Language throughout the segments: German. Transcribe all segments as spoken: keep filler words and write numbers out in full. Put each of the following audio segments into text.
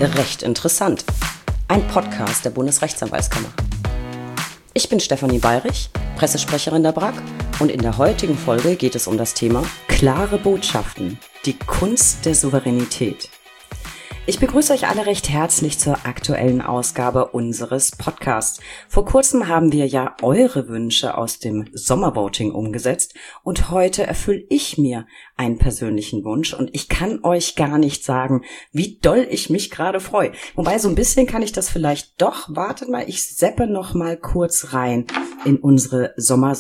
Recht interessant. Ein Podcast der Bundesrechtsanwaltskammer. Ich bin Stefanie Bayrich, Pressesprecherin der B R A K, und in der heutigen Folge geht es um das Thema klare Botschaften, die Kunst der Souveränität. Ich begrüße euch alle recht herzlich zur aktuellen Ausgabe unseres Podcasts. Vor kurzem haben wir ja eure Wünsche aus dem Sommervoting umgesetzt und heute erfülle ich mir einen persönlichen Wunsch und ich kann euch gar nicht sagen, wie doll ich mich gerade freue. Wobei, so ein bisschen kann ich das vielleicht doch. Wartet mal, ich seppe noch mal kurz rein in unsere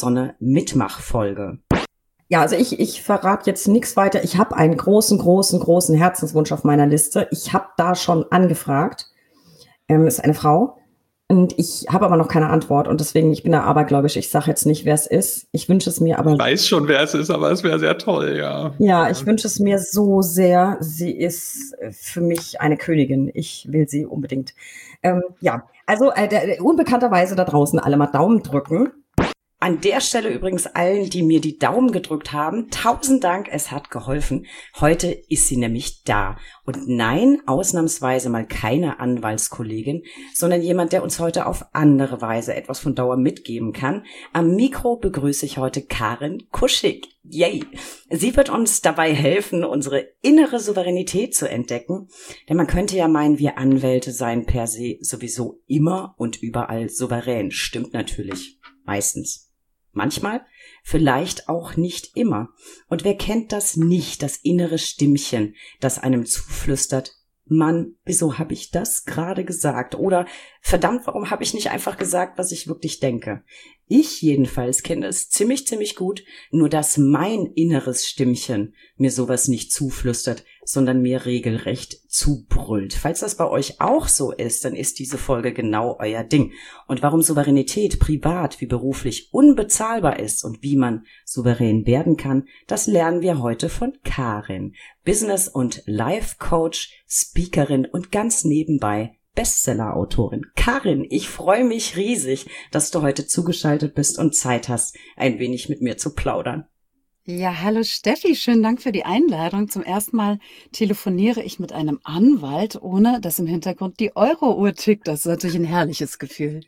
Sommersonne-Mitmach-Folge. Ja, also ich, ich verrate jetzt nichts weiter. Ich habe einen großen, großen, großen Herzenswunsch auf meiner Liste. Ich habe da schon angefragt. Ähm, ist eine Frau. Und ich habe aber noch keine Antwort. Und deswegen, ich bin da abergläubisch. Ich sage jetzt nicht, wer es ist. Ich wünsche es mir aber... Ich weiß schon, wer es ist, aber es wäre sehr toll, ja. Ja, ich wünsche es mir so sehr. Sie ist für mich eine Königin. Ich will sie unbedingt. Ähm, ja, also äh, der, unbekannterweise da draußen alle mal Daumen drücken. An der Stelle übrigens allen, die mir die Daumen gedrückt haben, tausend Dank, es hat geholfen. Heute ist sie nämlich da. Und nein, ausnahmsweise mal keine Anwaltskollegin, sondern jemand, der uns heute auf andere Weise etwas von Dauer mitgeben kann. Am Mikro begrüße ich heute Karin Kuschig. Yay! Sie wird uns dabei helfen, unsere innere Souveränität zu entdecken. Denn man könnte ja meinen, wir Anwälte seien per se sowieso immer und überall souverän. Stimmt natürlich. Meistens. Manchmal, vielleicht auch nicht immer. Und wer kennt das nicht, das innere Stimmchen, das einem zuflüstert, Mann, wieso habe ich das gerade gesagt? Oder verdammt, warum habe ich nicht einfach gesagt, was ich wirklich denke? Ich jedenfalls kenne es ziemlich, ziemlich gut, nur dass mein inneres Stimmchen mir sowas nicht zuflüstert, sondern mir regelrecht zubrüllt. Falls das bei euch auch so ist, dann ist diese Folge genau euer Ding. Und warum Souveränität privat wie beruflich unbezahlbar ist und wie man souverän werden kann, das lernen wir heute von Karin, Business- und Life-Coach, Speakerin und ganz nebenbei Bestseller-Autorin. Karin, ich freue mich riesig, dass du heute zugeschaltet bist und Zeit hast, ein wenig mit mir zu plaudern. Ja, hallo Steffi, schönen Dank für die Einladung. Zum ersten Mal telefoniere ich mit einem Anwalt, ohne dass im Hintergrund die Euro-Uhr tickt. Das ist natürlich ein herrliches Gefühl.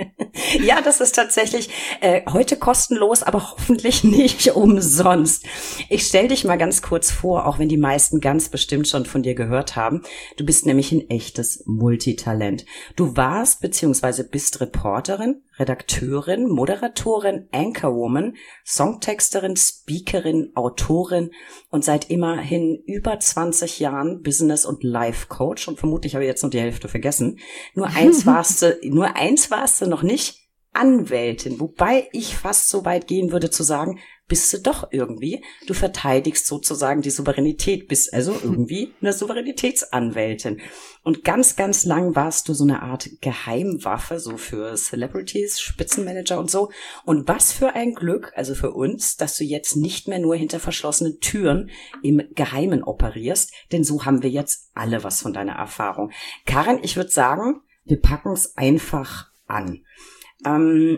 Ja, das ist tatsächlich äh, heute kostenlos, aber hoffentlich nicht umsonst. Ich stell dich mal ganz kurz vor, auch wenn die meisten ganz bestimmt schon von dir gehört haben. Du bist nämlich ein echtes Multitalent. Du warst bzw. bist Reporterin, Redakteurin, Moderatorin, Anchorwoman, Songtexterin, Speakerin, Autorin und seit immerhin über zwanzig Jahren Business- und Life-Coach. Und vermutlich habe ich jetzt noch die Hälfte vergessen. Nur eins warst du, nur eins warst du noch nicht, Anwältin. Wobei ich fast so weit gehen würde zu sagen, bist du doch irgendwie. Du verteidigst sozusagen die Souveränität, bist also irgendwie eine Souveränitätsanwältin. Und ganz, ganz lang warst du so eine Art Geheimwaffe, so für Celebrities, Spitzenmanager und so. Und was für ein Glück, also für uns, dass du jetzt nicht mehr nur hinter verschlossenen Türen im Geheimen operierst, denn so haben wir jetzt alle was von deiner Erfahrung. Karin, ich würde sagen, wir packen es einfach an. Ähm,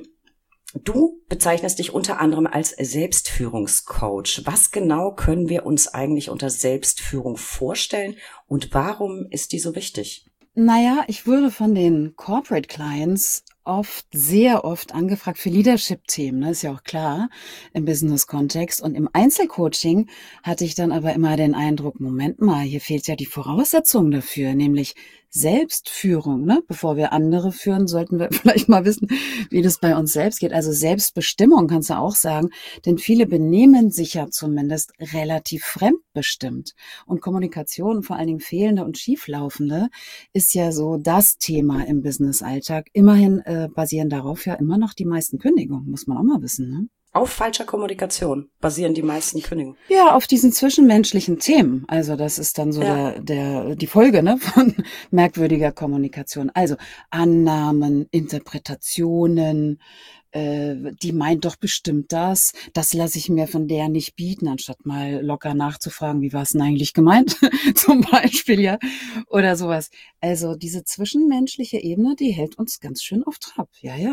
Du bezeichnest dich unter anderem als Selbstführungscoach. Was genau können wir uns eigentlich unter Selbstführung vorstellen und warum ist die so wichtig? Naja, ich wurde von den Corporate Clients oft, sehr oft angefragt für Leadership-Themen, ne, ist ja auch klar, im Business-Kontext. Und im Einzelcoaching hatte ich dann aber immer den Eindruck, Moment mal, hier fehlt ja die Voraussetzung dafür, nämlich Selbstführung, ne? Bevor wir andere führen, sollten wir vielleicht mal wissen, wie das bei uns selbst geht. Also Selbstbestimmung kannst du auch sagen, denn viele benehmen sich ja zumindest relativ fremdbestimmt. Und Kommunikation, vor allen Dingen fehlende und schieflaufende, ist ja so das Thema im Business-Alltag. Immerhin äh, basieren darauf ja immer noch die meisten Kündigungen, muss man auch mal wissen, ne? Auf falscher Kommunikation basieren die meisten Kündigungen. Ja, auf diesen zwischenmenschlichen Themen. Also das ist dann so ja. der, der, die Folge, ne, von merkwürdiger Kommunikation. Also Annahmen, Interpretationen, äh, die meint doch bestimmt das. Das lasse ich mir von der nicht bieten, anstatt mal locker nachzufragen, wie war es denn eigentlich gemeint? Zum Beispiel, ja. Oder sowas. Also diese zwischenmenschliche Ebene, die hält uns ganz schön auf Trab. Ja, ja.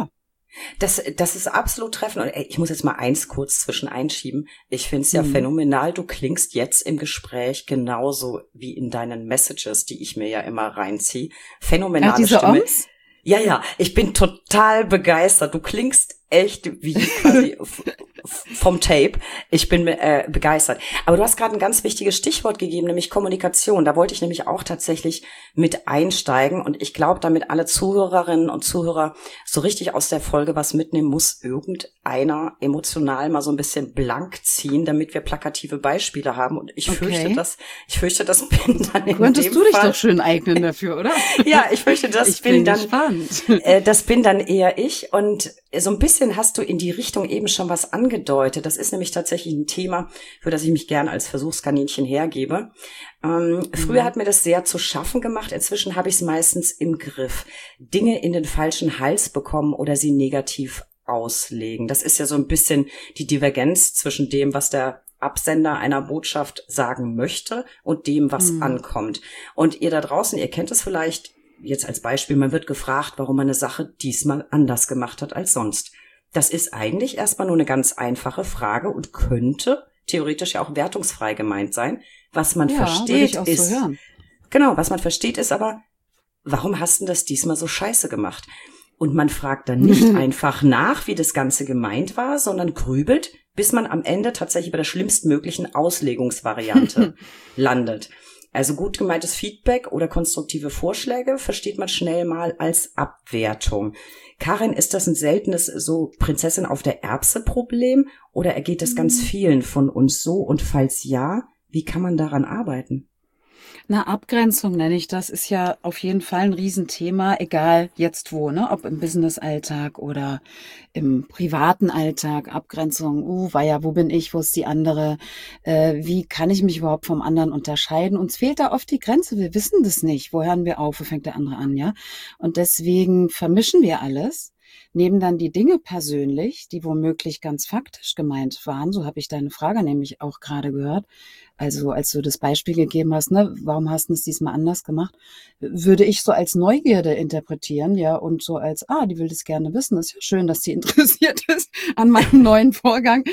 Das, das ist absolut treffend. Und ey, ich muss jetzt mal eins kurz zwischen einschieben. Ich finde es ja Mhm. phänomenal. Du klingst jetzt im Gespräch genauso wie in deinen Messages, die ich mir ja immer reinziehe. Phänomenale Ach, diese Stimme. Oms? Ja, ja, ich bin total begeistert. Du klingst echt wie quasi f- f- vom Tape. Ich bin äh, begeistert. Aber du hast gerade ein ganz wichtiges Stichwort gegeben, nämlich Kommunikation. Da wollte ich nämlich auch tatsächlich mit einsteigen. Und ich glaube, damit alle Zuhörerinnen und Zuhörer so richtig aus der Folge was mitnehmen, muss irgendeiner emotional mal so ein bisschen blank ziehen, damit wir plakative Beispiele haben. Und ich Okay. fürchte, dass ich fürchte, das bin dann in Könntest dem du dich Fall. doch schön eignen dafür, oder? Ja, ich fürchte, das Ich bin bin dann gespannt. äh, das bin dann eher ich. Und so ein bisschen hast du in die Richtung eben schon was angedeutet. Das ist nämlich tatsächlich ein Thema, für das ich mich gerne als Versuchskaninchen hergebe. Ähm, früher hat mir das sehr zu schaffen gemacht. Inzwischen habe ich es meistens im Griff. Dinge in den falschen Hals bekommen oder sie negativ auslegen. Das ist ja so ein bisschen die Divergenz zwischen dem, was der Absender einer Botschaft sagen möchte und dem, was Mhm. ankommt. Und ihr da draußen, ihr kennt es vielleicht, jetzt als Beispiel, man wird gefragt, warum man eine Sache diesmal anders gemacht hat als sonst. Das ist eigentlich erstmal nur eine ganz einfache Frage und könnte theoretisch ja auch wertungsfrei gemeint sein. Was man Ja, würde versteht ich auch ist, so hören. genau, was man versteht ist aber, warum hast du das diesmal so scheiße gemacht? Und man fragt dann nicht einfach nach, wie das Ganze gemeint war, sondern grübelt, bis man am Ende tatsächlich bei der schlimmstmöglichen Auslegungsvariante landet. Also gut gemeintes Feedback oder konstruktive Vorschläge versteht man schnell mal als Abwertung. Karin, ist das ein seltenes so Prinzessin auf der Erbse Problem oder ergeht das ganz vielen von uns so? Und falls ja, wie kann man daran arbeiten? Na, Abgrenzung nenne ich das, ist ja auf jeden Fall ein Riesenthema, egal jetzt wo, ne? Ob im Business-Alltag oder im privaten Alltag. Abgrenzung, uh, war ja, wo bin ich, wo ist die andere? Äh, wie kann ich mich überhaupt vom anderen unterscheiden? Uns fehlt da oft die Grenze, wir wissen das nicht. Wo hören wir auf, wo fängt der andere an, ja? Und deswegen vermischen wir alles, nehmen dann die Dinge persönlich, die womöglich ganz faktisch gemeint waren. So habe ich deine Frage nämlich auch gerade gehört. Also als du das Beispiel gegeben hast, ne, warum hast du es diesmal anders gemacht, würde ich so als Neugierde interpretieren, ja, und so als, ah, die will das gerne wissen. Das ist ja schön, dass sie interessiert ist an meinem neuen Vorgang.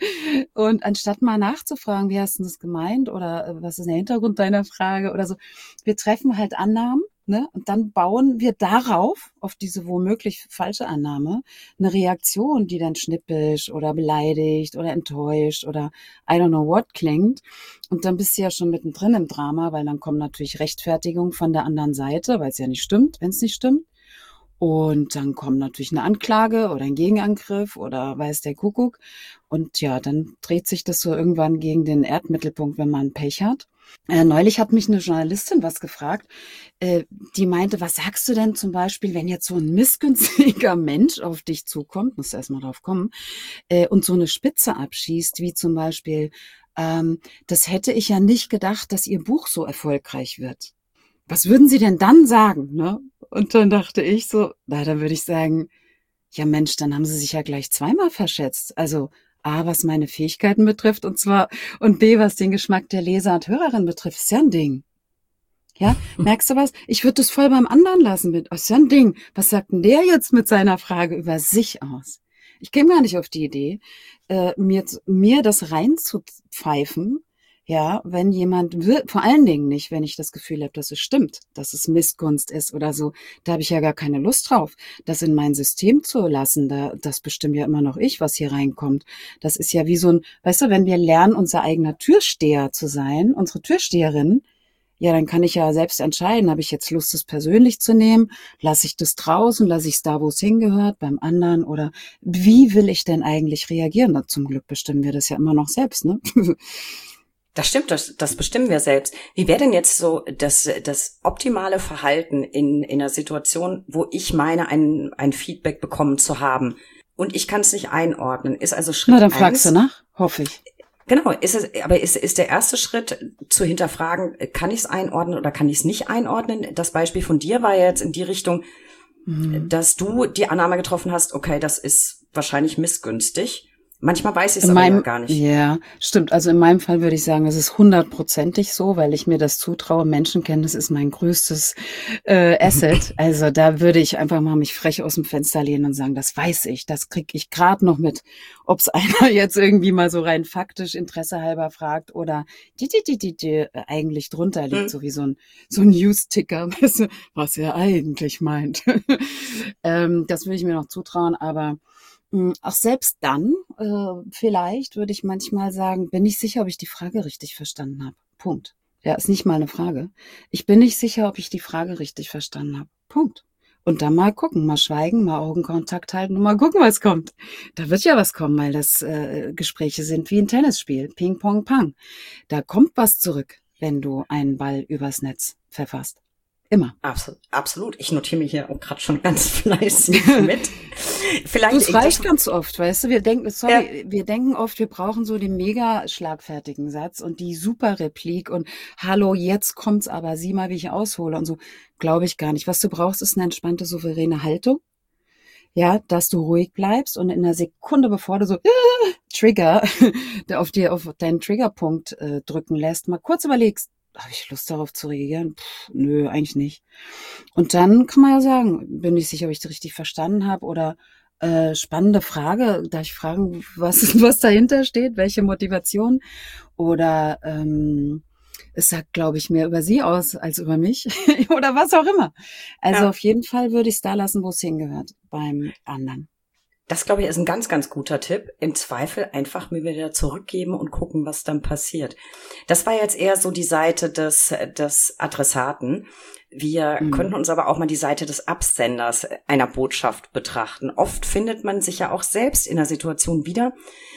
Und anstatt mal nachzufragen, wie hast du das gemeint oder was ist der Hintergrund deiner Frage oder so, wir treffen halt Annahmen. Ne? Und dann bauen wir darauf, auf diese womöglich falsche Annahme, eine Reaktion, die dann schnippisch oder beleidigt oder enttäuscht oder I don't know what klingt. Und dann bist du ja schon mittendrin im Drama, weil dann kommen natürlich Rechtfertigungen von der anderen Seite, weil es ja nicht stimmt, wenn es nicht stimmt. Und dann kommt natürlich eine Anklage oder ein Gegenangriff oder weiß der Kuckuck. Und ja, dann dreht sich das so irgendwann gegen den Erdmittelpunkt, wenn man Pech hat. Äh, neulich hat mich eine Journalistin was gefragt, äh, die meinte, was sagst du denn zum Beispiel, wenn jetzt so ein missgünstiger Mensch auf dich zukommt, musst du erst mal drauf kommen, äh, und so eine Spitze abschießt, wie zum Beispiel, ähm, das hätte ich ja nicht gedacht, dass ihr Buch so erfolgreich wird. Was würden Sie denn dann sagen, ne? Und dann dachte ich so, na, dann würde ich sagen, ja Mensch, dann haben Sie sich ja gleich zweimal verschätzt. Also A, was meine Fähigkeiten betrifft und zwar, und B, was den Geschmack der Leser und Hörerin betrifft, ist ja ein Ding. Ja, merkst du was? Ich würde das voll beim anderen lassen mit, oh, ist ja ein Ding. Was sagt denn der jetzt mit seiner Frage über sich aus? Ich käme gar nicht auf die Idee, äh, mir, mir das reinzupfeifen, ja, wenn jemand, will, vor allen Dingen nicht, wenn ich das Gefühl habe, dass es stimmt, dass es Missgunst ist oder so, da habe ich ja gar keine Lust drauf, das in mein System zu lassen, da, das bestimmt ja immer noch ich, was hier reinkommt. Das ist ja wie so ein, weißt du, wenn wir lernen, unser eigener Türsteher zu sein, unsere Türsteherin, ja, dann kann ich ja selbst entscheiden, habe ich jetzt Lust, es persönlich zu nehmen, lasse ich das draußen, lasse ich es da, wo es hingehört, beim anderen oder wie will ich denn eigentlich reagieren? Na, zum Glück bestimmen wir das ja immer noch selbst, ne? Das stimmt, das, das bestimmen wir selbst. Wie wäre denn jetzt so das, das optimale Verhalten in, in einer Situation, wo ich meine, ein, ein Feedback bekommen zu haben und ich kann es nicht einordnen? Ist also Schritt Na, dann eins, fragst du nach, hoffe ich. Genau, ist es, aber ist, ist der erste Schritt zu hinterfragen, kann ich es einordnen oder kann ich es nicht einordnen? Das Beispiel von dir war ja jetzt in die Richtung, mhm. dass du die Annahme getroffen hast, okay, das ist wahrscheinlich missgünstig. Manchmal weiß ich es In aber ja meinem, gar nicht. ja, stimmt. Also in meinem Fall würde ich sagen, es ist hundertprozentig so, weil ich mir das zutraue. Menschenkenntnis ist mein größtes äh, Asset. Also da würde ich einfach mal mich frech aus dem Fenster lehnen und sagen, das weiß ich, das krieg ich gerade noch mit. Ob es einer jetzt irgendwie mal so rein faktisch Interesse halber fragt oder die, die, die, die, die äh, eigentlich drunter liegt, Hm. so wie so ein, so ein News-Ticker, weißt du, was er eigentlich meint. ähm, das würde ich mir noch zutrauen, aber Hm, auch selbst dann, äh, vielleicht würde ich manchmal sagen, bin ich sicher, ob ich die Frage richtig verstanden habe. Punkt. Ja, ist nicht mal eine Frage. Ich bin nicht sicher, ob ich die Frage richtig verstanden habe. Punkt. Und dann mal gucken, mal schweigen, mal Augenkontakt halten und mal gucken, was kommt. Da wird ja was kommen, weil das äh, Gespräche sind wie ein Tennisspiel. Ping, Pong, Pang. Da kommt was zurück, wenn du einen Ball übers Netz verfasst. Immer. Absolut, absolut. Ich notiere mir hier auch gerade schon ganz fleißig mit. Vielleicht Du, es reicht das- ganz oft, weißt du, wir denken, sorry, Ja. wir denken oft, wir brauchen so den mega schlagfertigen Satz und die super Replik und hallo, jetzt kommt's aber, sieh mal, wie ich aushole und so. Glaube ich gar nicht. Was du brauchst, ist eine entspannte, souveräne Haltung. Ja, dass du ruhig bleibst und in einer Sekunde, bevor du so äh, Trigger, der auf dir auf deinen Triggerpunkt äh, drücken lässt, mal kurz überlegst, habe ich Lust darauf zu reagieren? Pff, nö, eigentlich nicht. Und dann kann man ja sagen, bin ich sicher, ob ich das richtig verstanden habe oder äh, spannende Frage, darf ich fragen, was, was dahinter steht, welche Motivation? Oder ähm, es sagt, glaube ich, mehr über sie aus als über mich oder was auch immer. Also Ja. auf jeden Fall würde ich es da lassen, wo es hingehört, beim anderen. Das, glaube ich, ist ein ganz, ganz guter Tipp. Im Zweifel einfach mir wieder zurückgeben und gucken, was dann passiert. Das war jetzt eher so die Seite des, des Adressaten. Wir Mhm. könnten uns aber auch mal die Seite des Absenders einer Botschaft betrachten. Oft findet man sich ja auch selbst in einer Situation wieder,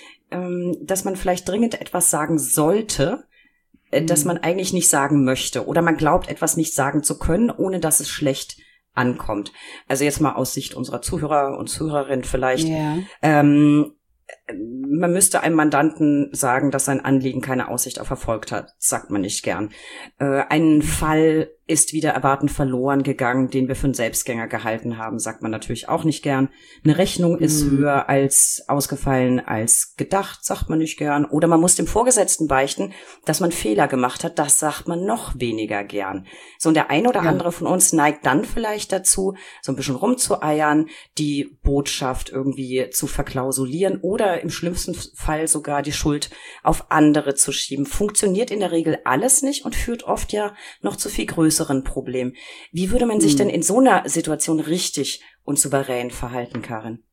ähm, dass man vielleicht dringend etwas sagen sollte, äh, das Mhm. man eigentlich nicht sagen möchte. Oder man glaubt, etwas nicht sagen zu können, ohne dass es schlecht ankommt. Also jetzt mal aus Sicht unserer Zuhörer und Zuhörerinnen vielleicht. Ja. Ähm, man müsste einem Mandanten sagen, dass sein Anliegen keine Aussicht auf Erfolg hat. Das sagt man nicht gern. Äh, ein Fall ist wieder erwartend verloren gegangen, den wir für einen Selbstgänger gehalten haben, sagt man natürlich auch nicht gern. Eine Rechnung ist Mhm. höher als ausgefallen als gedacht, sagt man nicht gern. Oder man muss dem Vorgesetzten beichten, dass man Fehler gemacht hat, das sagt man noch weniger gern. So, und der ein oder Ja. andere von uns neigt dann vielleicht dazu, so ein bisschen rumzueiern, die Botschaft irgendwie zu verklausulieren oder im schlimmsten Fall sogar die Schuld auf andere zu schieben. Funktioniert in der Regel alles nicht und führt oft ja noch zu viel größeren Problemen. Wie würde man sich Mhm. denn in so einer Situation richtig und souverän verhalten, Karin?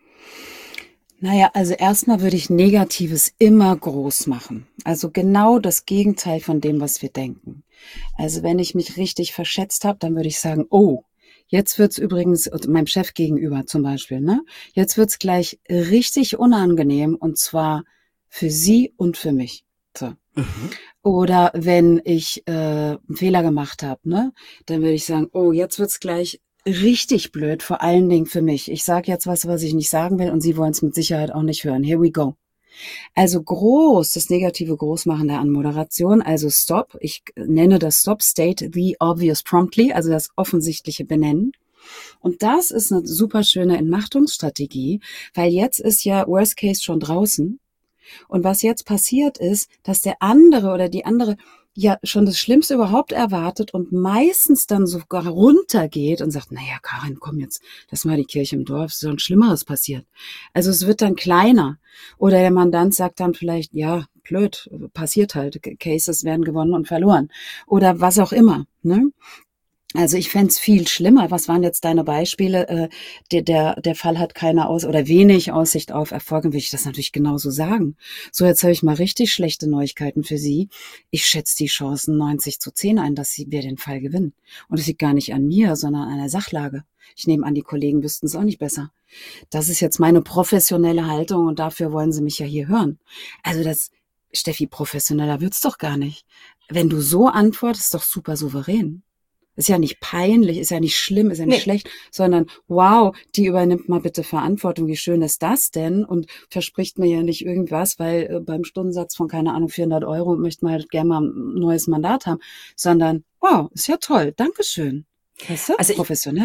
Naja, also erstmal würde ich Negatives immer groß machen. Also genau das Gegenteil von dem, was wir denken. Also wenn ich mich richtig verschätzt habe, dann würde ich sagen, oh, jetzt wird's übrigens, meinem Chef gegenüber zum Beispiel, ne? Jetzt wird's gleich richtig unangenehm und zwar für Sie und für mich. So. Mhm. Oder wenn ich äh, einen Fehler gemacht habe, ne, dann würde ich sagen, oh, jetzt wird's gleich richtig blöd, vor allen Dingen für mich. Ich sage jetzt was, was ich nicht sagen will und Sie wollen es mit Sicherheit auch nicht hören. Here we go. Also groß, das negative Großmachen der Anmoderation, also Stop. Ich nenne das Stop, State the obvious promptly, also das offensichtliche Benennen. Und das ist eine super schöne Entmachtungsstrategie, weil jetzt ist ja Worst Case schon draußen. Und was jetzt passiert ist, dass der andere oder die andere ja schon das Schlimmste überhaupt erwartet und meistens dann sogar runtergeht und sagt, naja, Karin, komm jetzt, lass mal die Kirche im Dorf, ist so ein Schlimmeres passiert. Also es wird dann kleiner. Oder der Mandant sagt dann vielleicht, ja, blöd, passiert halt, Cases werden gewonnen und verloren. Oder was auch immer, ne? Also ich fänd's viel schlimmer. Was waren jetzt deine Beispiele? Äh, der, der, der Fall hat keine Aus- oder wenig Aussicht auf Erfolg. Dann will ich das natürlich genauso sagen. So, jetzt habe ich mal richtig schlechte Neuigkeiten für Sie. Ich schätze die Chancen neunzig zu zehn ein, dass Sie wir den Fall gewinnen. Und es liegt gar nicht an mir, sondern an der Sachlage. Ich nehme an, die Kollegen wüssten es auch nicht besser. Das ist jetzt meine professionelle Haltung und dafür wollen Sie mich ja hier hören. Also das, Steffi, professioneller wird's doch gar nicht. Wenn du so antwortest, doch super souverän. Ist ja nicht peinlich, ist ja nicht schlimm, ist ja nicht Nee. schlecht, sondern wow, die übernimmt mal bitte Verantwortung. Wie schön ist das denn? Und verspricht mir ja nicht irgendwas, weil äh, beim Stundensatz von, keine Ahnung, vierhundert Euro möchte man halt gerne mal ein neues Mandat haben, sondern wow, ist ja toll, Dankeschön. Weißt du? Also ich- Professionell.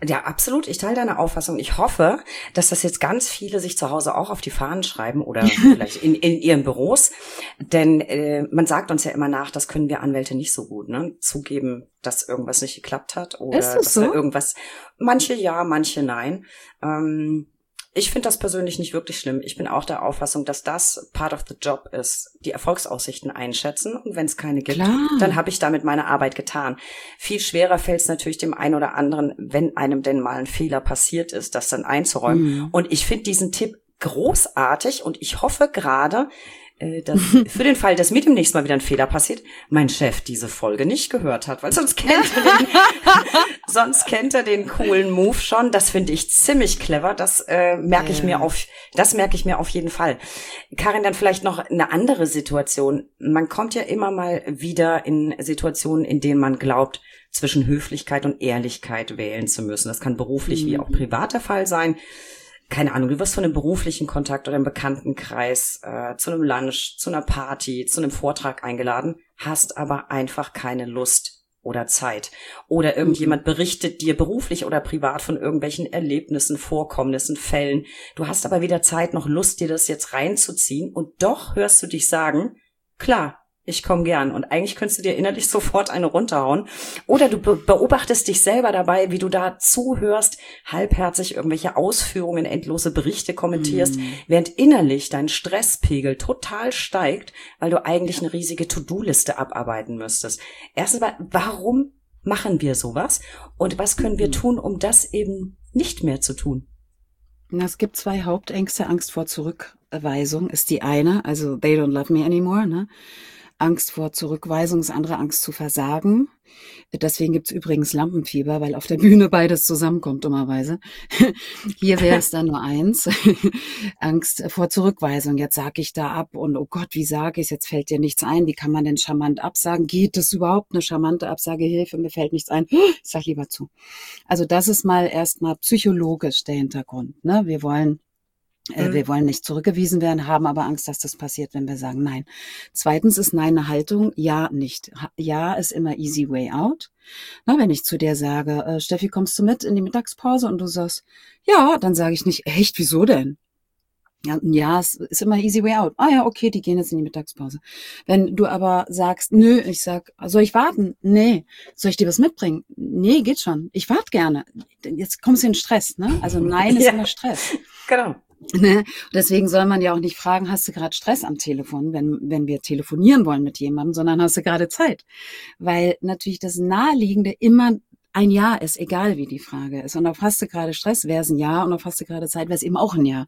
Ja, absolut. Ich teile deine Auffassung. Ich hoffe, dass das jetzt ganz viele sich zu Hause auch auf die Fahnen schreiben oder vielleicht in, in ihren Büros. Denn äh, man sagt uns ja immer nach, das können wir Anwälte nicht so gut, ne? Zugeben, dass irgendwas nicht geklappt hat oder Ist das dass so? wir irgendwas. Manche ja, manche nein. Ähm, Ich finde das persönlich nicht wirklich schlimm. Ich bin auch der Auffassung, dass das part of the job ist, die Erfolgsaussichten einschätzen. Und wenn es keine gibt, Klar. dann habe ich damit meine Arbeit getan. Viel schwerer fällt es natürlich dem einen oder anderen, wenn einem denn mal ein Fehler passiert ist, das dann einzuräumen. Mhm. Und ich finde diesen Tipp großartig und ich hoffe gerade, äh, dass für den Fall, dass mir demnächst mal wieder ein Fehler passiert, mein Chef diese Folge nicht gehört hat, weil sonst kennt er den, sonst kennt er den coolen Move schon. Das finde ich ziemlich clever. Das äh, merke ich Ja. mir auf, das merke ich mir auf jeden Fall. Karin, dann vielleicht noch eine andere Situation. Man kommt ja immer mal wieder in Situationen, in denen man glaubt, zwischen Höflichkeit und Ehrlichkeit wählen zu müssen. Das kann beruflich wie auch privat der Fall sein. Keine Ahnung, du wirst von einem beruflichen Kontakt oder einem Bekanntenkreis äh, zu einem Lunch, zu einer Party, zu einem Vortrag eingeladen, hast aber einfach keine Lust oder Zeit. Oder irgendjemand berichtet dir beruflich oder privat von irgendwelchen Erlebnissen, Vorkommnissen, Fällen. Du hast aber weder Zeit noch Lust, dir das jetzt reinzuziehen. Und doch hörst du dich sagen, klar, ich komme gern. Und eigentlich könntest du dir innerlich sofort eine runterhauen. Oder du be- beobachtest dich selber dabei, wie du da zuhörst, halbherzig irgendwelche Ausführungen, endlose Berichte kommentierst, Mhm. während innerlich dein Stresspegel total steigt, weil du eigentlich eine riesige To-Do-Liste abarbeiten müsstest. Erstens mal, warum machen wir sowas? Und was können wir tun, um das eben nicht mehr zu tun? Na, es gibt zwei Hauptängste. Angst vor Zurückweisung ist die eine, also they don't love me anymore, ne? Angst vor Zurückweisung, das andere Angst zu versagen. Deswegen gibt's übrigens Lampenfieber, weil auf der Bühne beides zusammenkommt, dummerweise. Hier wäre es dann nur eins. Angst vor Zurückweisung. Jetzt sage ich da ab und oh Gott, wie sage ich es? Jetzt fällt dir nichts ein. Wie kann man denn charmant absagen? Geht es überhaupt? Eine charmante Absage? Hilfe, mir fällt nichts ein. Ich sag lieber zu. Also das ist mal erstmal psychologisch der Hintergrund, ne? Wir wollen Äh, Mhm. Wir wollen nicht zurückgewiesen werden, haben aber Angst, dass das passiert, wenn wir sagen Nein. Zweitens ist Nein eine Haltung, Ja nicht. Ha- Ja ist immer easy way out. Na, wenn ich zu dir sage, äh, Steffi, kommst du mit in die Mittagspause? Und du sagst, ja, dann sage ich nicht, echt, wieso denn? Ja, ein Ja ist, ist immer easy way out. Ah ja, okay, die gehen jetzt in die Mittagspause. Wenn du aber sagst, nö, ich sag, soll ich warten? Nee. Soll ich dir was mitbringen? Nee, geht schon. Ich warte gerne. Jetzt kommst du in Stress, ne? Also Nein ist Ja. immer Stress. Genau. Ne? Und deswegen soll man ja auch nicht fragen, hast du gerade Stress am Telefon, wenn, wenn wir telefonieren wollen mit jemandem, sondern hast du gerade Zeit? Weil natürlich das Naheliegende immer ein Ja ist, egal wie die Frage ist. Und auf hast du gerade Stress, wäre es ein Ja, und auf hast du gerade Zeit, wäre es eben auch ein Ja.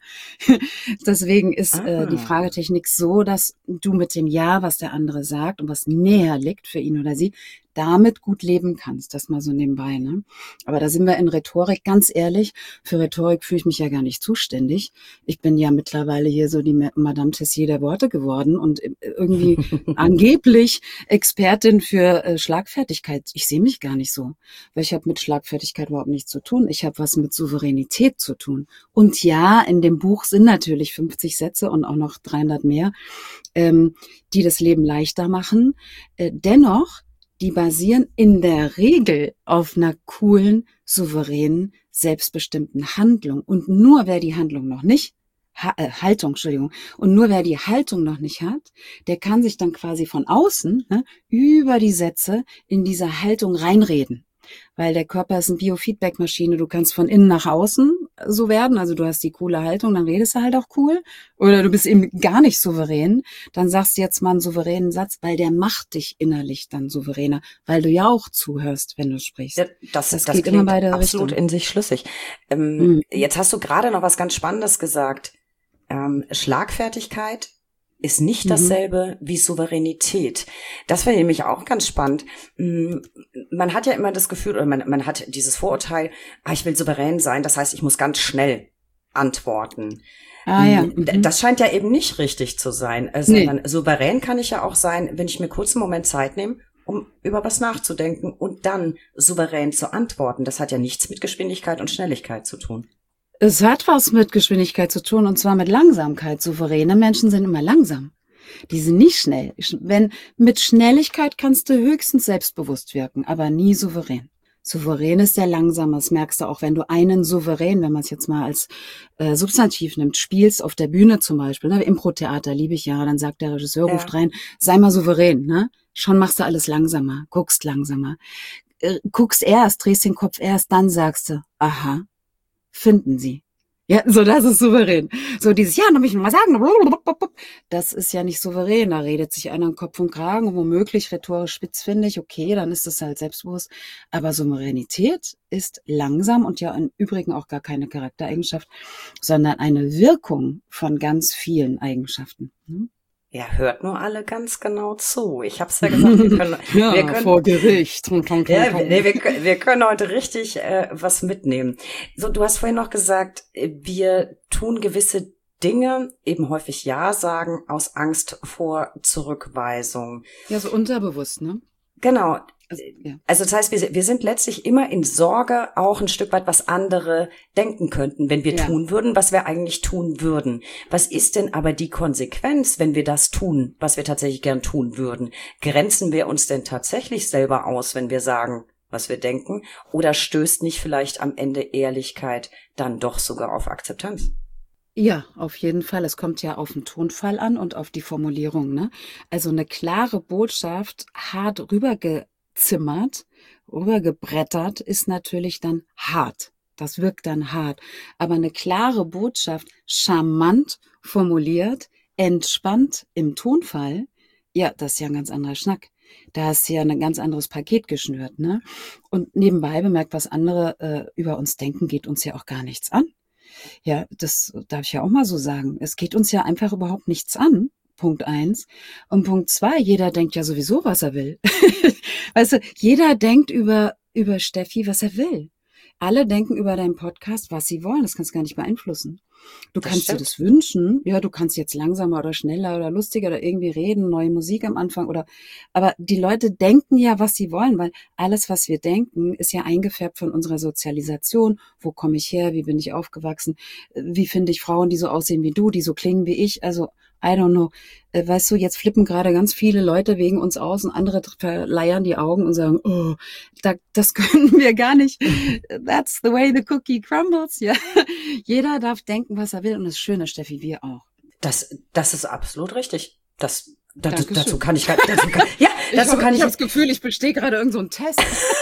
Deswegen ist äh, Ah. die Fragetechnik so, dass du mit dem Ja, was der andere sagt und was näher liegt für ihn oder sie, damit gut leben kannst. Das mal so nebenbei, ne? Aber da sind wir in Rhetorik, ganz ehrlich, für Rhetorik fühle ich mich ja gar nicht zuständig. Ich bin ja mittlerweile hier so die Ma- Madame Tessier der Worte geworden und äh, irgendwie angeblich Expertin für äh, Schlagfertigkeit. Ich sehe mich gar nicht so, weil ich habe mit Schlagfertigkeit überhaupt nichts zu tun. Ich habe was mit Souveränität zu tun. Und ja, in dem Buch sind natürlich fünfzig Sätze und auch noch dreihundert mehr, ähm, die das Leben leichter machen. Äh, dennoch, die basieren in der Regel auf einer coolen, souveränen, selbstbestimmten Handlung. Und nur wer die Handlung noch nicht, ha äh, Haltung, Entschuldigung, und nur wer die Haltung noch nicht hat, der kann sich dann quasi von außen, ne, über die Sätze in diese Haltung reinreden. Weil der Körper ist eine Biofeedback-Maschine. Du kannst von innen nach außen so werden. Also du hast die coole Haltung, dann redest du halt auch cool. Oder du bist eben gar nicht souverän. Dann sagst du jetzt mal einen souveränen Satz, weil der macht dich innerlich dann souveräner. Weil du ja auch zuhörst, wenn du sprichst. Ja, das, Das das geht klingt immer beide absolut Richtungen. in sich schlüssig. Ähm, Mhm. Jetzt hast du gerade noch was ganz Spannendes gesagt. Ähm, Schlagfertigkeit ist nicht Mhm. dasselbe wie Souveränität. Das finde ich nämlich auch ganz spannend. Mm, Man hat ja immer das Gefühl, oder man, man hat dieses Vorurteil, ah, ich will souverän sein, das heißt, ich muss ganz schnell antworten. Ah ja. Mm, d- Mhm. Das scheint ja eben nicht richtig zu sein, äh, Nee. sondern souverän kann ich ja auch sein, wenn ich mir kurz einen Moment Zeit nehme, um über was nachzudenken und dann souverän zu antworten. Das hat ja nichts mit Geschwindigkeit und Schnelligkeit zu tun. Es hat was mit Geschwindigkeit zu tun, und zwar mit Langsamkeit. Souveräne Menschen sind immer langsam. Die sind nicht schnell. Wenn, mit Schnelligkeit kannst du höchstens selbstbewusst wirken, aber nie souverän. Souverän ist der langsamer. Das merkst du auch, wenn du einen Souverän, wenn man es jetzt mal als äh, Substantiv nimmt, spielst auf der Bühne zum Beispiel, ne? Impro-Theater liebe ich ja, dann sagt der Regisseur, Ja. ruft rein, sei mal souverän, ne? Schon machst du alles langsamer, guckst langsamer. Äh, guckst erst, drehst den Kopf erst, dann sagst du, aha, finden Sie. Ja, so, das ist souverän. So dieses, ja, dann muss ich noch mal sagen, das ist ja nicht souverän. Da redet sich einer im Kopf und Kragen und womöglich rhetorisch spitzfindig, okay, dann ist das halt selbstbewusst. Aber Souveränität ist langsam und ja im Übrigen auch gar keine Charaktereigenschaft, sondern eine Wirkung von ganz vielen Eigenschaften. Hm? Ja, hört nur alle ganz genau zu. Ich hab's ja gesagt, wir können, Ja, wir können vor Gericht. Ja, wir- nee, wir, können- wir können heute richtig äh, was mitnehmen. So, du hast vorhin noch gesagt, äh, wir tun gewisse Dinge, eben häufig Ja sagen, aus Angst vor Zurückweisung. Ja, so unterbewusst, ne? Genau. Also, ja. Also das heißt, wir, wir sind letztlich immer in Sorge, auch ein Stück weit, was andere denken könnten, wenn wir Ja. tun würden, was wir eigentlich tun würden. Was ist denn aber die Konsequenz, wenn wir das tun, was wir tatsächlich gern tun würden? Grenzen wir uns denn tatsächlich selber aus, wenn wir sagen, was wir denken? Oder stößt nicht vielleicht am Ende Ehrlichkeit dann doch sogar auf Akzeptanz? Ja, auf jeden Fall. Es kommt ja auf den Tonfall an und auf die Formulierung, ne? Also eine klare Botschaft, hart rübergezimmert, rübergebrettert, ist natürlich dann hart. Das wirkt dann hart. Aber eine klare Botschaft, charmant formuliert, entspannt im Tonfall, ja, das ist ja ein ganz anderer Schnack. Da ist ja ein ganz anderes Paket geschnürt, ne? Und nebenbei bemerkt, was andere äh, über uns denken, geht uns ja auch gar nichts an. Ja, das darf ich ja auch mal so sagen. Es geht uns ja einfach überhaupt nichts an. Punkt eins. Und Punkt zwei, jeder denkt ja sowieso, was er will. Weißt du, jeder denkt über, über Steffi, was er will. Alle denken über deinen Podcast, was sie wollen. Das kannst du gar nicht beeinflussen. Du Das kannst dir stimmt. das wünschen. Ja, du kannst jetzt langsamer oder schneller oder lustiger oder irgendwie reden, neue Musik am Anfang oder, aber die Leute denken ja, was sie wollen, weil alles, was wir denken, ist ja eingefärbt von unserer Sozialisation. Wo komme ich her? Wie bin ich aufgewachsen? Wie finde ich Frauen, die so aussehen wie du, die so klingen wie ich? Also, I don't know. Äh, Weißt du, jetzt flippen gerade ganz viele Leute wegen uns aus und andere verleiern die Augen und sagen, oh, da, das können wir gar nicht. That's the way the cookie crumbles. Ja, jeder darf denken, was er will. Und das Schöne, Steffi, wir auch. Das, das ist absolut richtig. Das, das Dankeschön. dazu kann ich, dazu kann, ja, dazu kann ich, das Gefühl, ich bestehe gerade irgend so einen Test.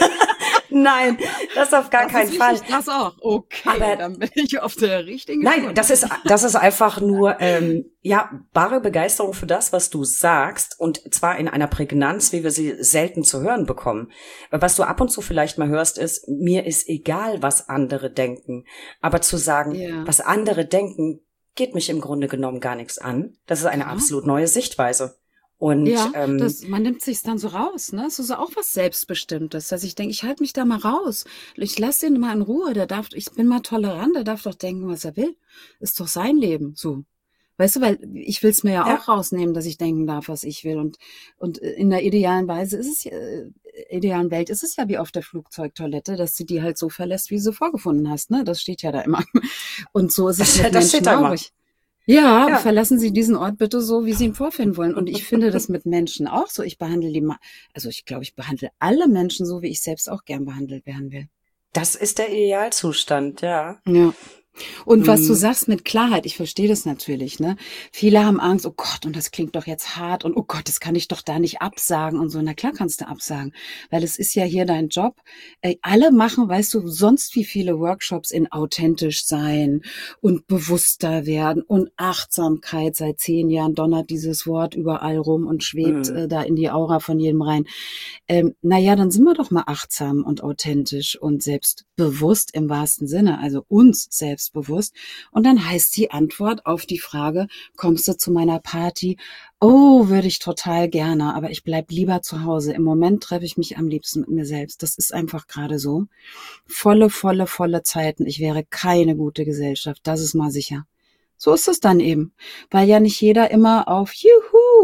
nein, das auf gar Das keinen ist Fall. wichtig, das auch. Okay, Aber- dann bin ich auf der richtigen Nein, Spur. das ist, das ist einfach nur, ähm, ja, bare Begeisterung für das, was du sagst, und zwar in einer Prägnanz, wie wir sie selten zu hören bekommen. Was du ab und zu vielleicht mal hörst, ist, mir ist egal, was andere denken. Aber zu sagen, Ja. was andere denken, geht mich im Grunde genommen gar nichts an. Das ist eine Ja. absolut neue Sichtweise. Und Ja, ähm, das, man nimmt sich's dann so raus, ne? Das ist auch was Selbstbestimmtes, dass ich denke, ich halte mich da mal raus. Ich lasse ihn mal in Ruhe, der darf, ich bin mal tolerant, der darf doch denken, was er will. Ist doch sein Leben, so. Weißt du, weil ich will's mir ja, Ja. auch rausnehmen, dass ich denken darf, was ich will. Und, und in der idealen Weise ist es ja, äh, idealen Welt ist es ja wie auf der Flugzeugtoilette, dass du die halt so verlässt, wie du sie vorgefunden hast, ne? Das steht ja da immer. Und so ist es Das- mit das Menschen steht da auch. immer. Ich, ja, Ja. verlassen Sie diesen Ort bitte so, wie Sie ihn vorfinden wollen. Und ich finde das mit Menschen auch so. Ich behandle die, ma- also ich glaube, ich behandle alle Menschen so, wie ich selbst auch gern behandelt werden will. das ist der Idealzustand, ja. Ja. Und was du Mhm. sagst mit Klarheit, ich verstehe das natürlich, ne? Viele haben Angst, oh Gott, und das klingt doch jetzt hart und oh Gott, das kann ich doch da nicht absagen und so. Na klar kannst du absagen, weil es ist ja hier dein Job. Ey, alle machen, weißt du, sonst wie viele Workshops in authentisch sein und bewusster werden und Achtsamkeit. Seit zehn Jahren donnert dieses Wort überall rum und schwebt Mhm. äh, da in die Aura von jedem rein. Ähm, naja, dann sind wir doch mal achtsam und authentisch und selbstbewusst im wahrsten Sinne, also uns selbstbewusst. Und dann heißt die Antwort auf die Frage, kommst du zu meiner Party? Oh, würde ich total gerne, aber ich bleib lieber zu Hause. Im Moment treffe ich mich am liebsten mit mir selbst. Das ist einfach gerade so. Volle, volle, volle Zeiten. Ich wäre keine gute Gesellschaft, das ist mal sicher. So ist es dann eben, weil ja nicht jeder immer auf Juhu,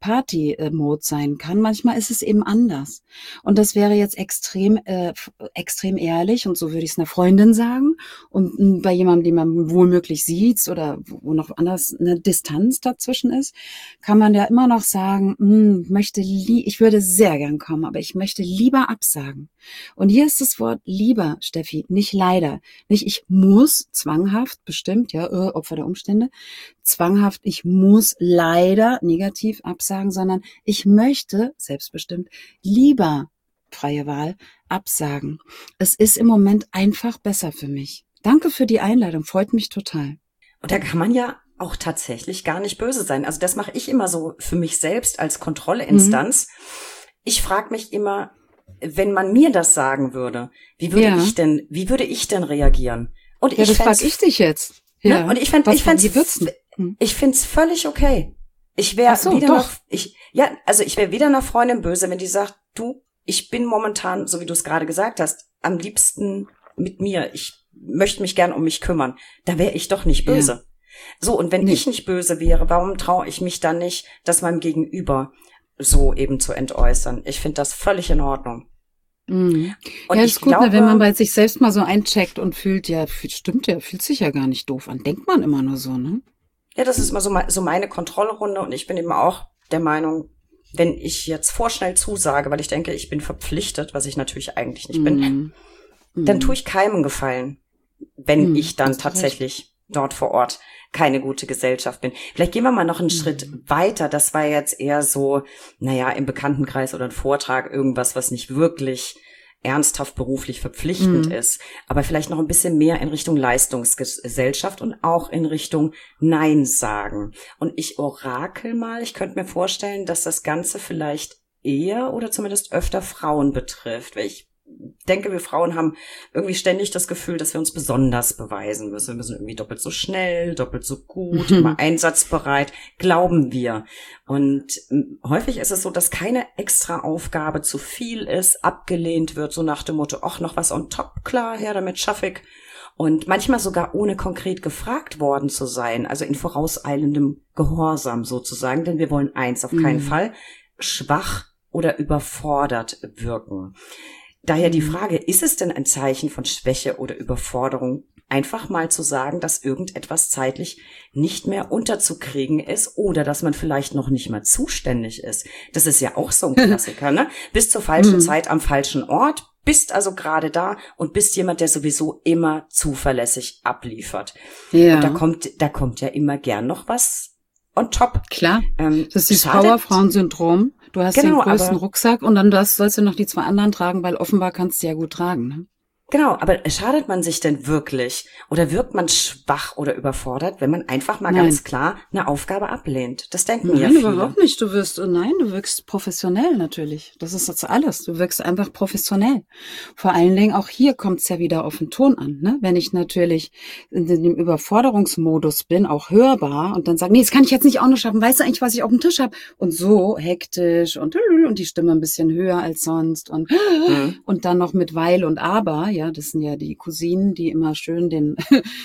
Party-Mode sein kann. Manchmal ist es eben anders. Und das wäre jetzt extrem, äh, extrem ehrlich und so würde ich es einer Freundin sagen. Und mh, bei jemandem, den man wohlmöglich sieht oder wo noch anders eine Distanz dazwischen ist, kann man ja immer noch sagen, mh, möchte li- ich würde sehr gern kommen, aber ich möchte lieber absagen. Und hier ist das Wort lieber, Steffi, nicht leider. Nicht ich muss, zwanghaft, bestimmt, ja, äh, Opfer der Umstände, zwanghaft, ich muss leider negativ absagen, sondern ich möchte, selbstbestimmt, lieber, freie Wahl, absagen. Es ist im Moment einfach besser für mich. Danke für die Einladung, freut mich total. Und da kann man ja auch tatsächlich gar nicht böse sein. Also das mache ich immer so für mich selbst als Kontrollinstanz. Mhm. Ich frage mich immer, wenn man mir das sagen würde, wie würde Ja. ich denn, wie würde ich denn reagieren? Und Ja, ich das fänd's- frage ich dich jetzt. Ne? Ja. Und ich fänd, Was ich fänd's, wie würd's denn? Hm. ich find's völlig okay. Ich wäre Ach so, wieder doch. noch, ich, ja, also ich wäre wieder einer Freundin böse, wenn die sagt, du, ich bin momentan, so wie du es gerade gesagt hast, am liebsten mit mir. Ich möchte mich gern um mich kümmern. Da wäre ich doch nicht böse. Ja. So, und wenn Nee. ich nicht böse wäre, warum traue ich mich dann nicht, das meinem Gegenüber so eben zu entäußern? Ich finde das völlig in Ordnung. Mhm. Und ja, ich ist gut, glaube, ne, wenn man bei sich selbst mal so eincheckt und fühlt, ja, fühlt- stimmt ja, fühlt sich ja gar nicht doof an. Denkt man immer nur so, ne? ja, das ist mal so, me- so meine Kontrollrunde und ich bin eben auch der Meinung, wenn ich jetzt vorschnell zusage, weil ich denke, ich bin verpflichtet, was ich natürlich eigentlich nicht bin, Mhm. dann Mhm. tue ich keinem Gefallen, wenn Mhm, ich dann hast du tatsächlich dort vor Ort keine gute Gesellschaft bin. Vielleicht gehen wir mal noch einen Mhm. Schritt weiter. Das war jetzt eher so, naja, im Bekanntenkreis oder ein Vortrag, irgendwas, was nicht wirklich ernsthaft beruflich verpflichtend Mhm. ist, aber vielleicht noch ein bisschen mehr in Richtung Leistungsgesellschaft und auch in Richtung Nein sagen. Und ich orakel mal, ich könnte mir vorstellen, dass das Ganze vielleicht eher oder zumindest öfter Frauen betrifft, weil ich denke, wir Frauen haben irgendwie ständig das Gefühl, dass wir uns besonders beweisen müssen. Wir müssen irgendwie doppelt so schnell, doppelt so gut, Mhm. immer einsatzbereit, glauben wir. Und ähm, häufig ist es so, dass keine extra Aufgabe zu viel ist, abgelehnt wird, so nach dem Motto, ach, noch was on top, klar, her damit schaff ich. Und manchmal sogar ohne konkret gefragt worden zu sein, also in vorauseilendem Gehorsam sozusagen, denn wir wollen eins auf keinen Mhm. Fall, schwach oder überfordert wirken. Daher die Mhm. Frage, ist es denn ein Zeichen von Schwäche oder Überforderung, einfach mal zu sagen, dass irgendetwas zeitlich nicht mehr unterzukriegen ist oder dass man vielleicht noch nicht mal zuständig ist? Das ist ja auch so ein Klassiker, ne? Bist zur falschen Mhm. Zeit am falschen Ort, bist also gerade da und bist jemand, der sowieso immer zuverlässig abliefert. Ja, Und da kommt, da kommt ja immer gern noch was on top. klar. Ähm, Das ist dieses schadet- Powerfrauen-Syndrom. Du hast Genau, den größten aber- Rucksack und dann das sollst du noch die zwei anderen tragen, weil offenbar kannst du ja gut tragen. Ne? Genau, aber schadet man sich denn wirklich oder wirkt man schwach oder überfordert, wenn man einfach mal Nein. ganz klar eine Aufgabe ablehnt? Das denken ja Nein, viele. überhaupt nicht. Du wirst, nein, du wirkst professionell natürlich. Das ist jetzt alles. Du wirkst einfach professionell. Vor allen Dingen auch hier kommt es ja wieder auf den Ton an. Ne? Wenn ich natürlich in dem Überforderungsmodus bin, auch hörbar und dann sage, nee, das kann ich jetzt nicht auch noch schaffen. Weißt du eigentlich, was ich auf dem Tisch habe? Und so hektisch und und die Stimme ein bisschen höher als sonst und Mhm. und dann noch mit Weil und Aber. Ja, das sind ja die Cousinen, die immer schön den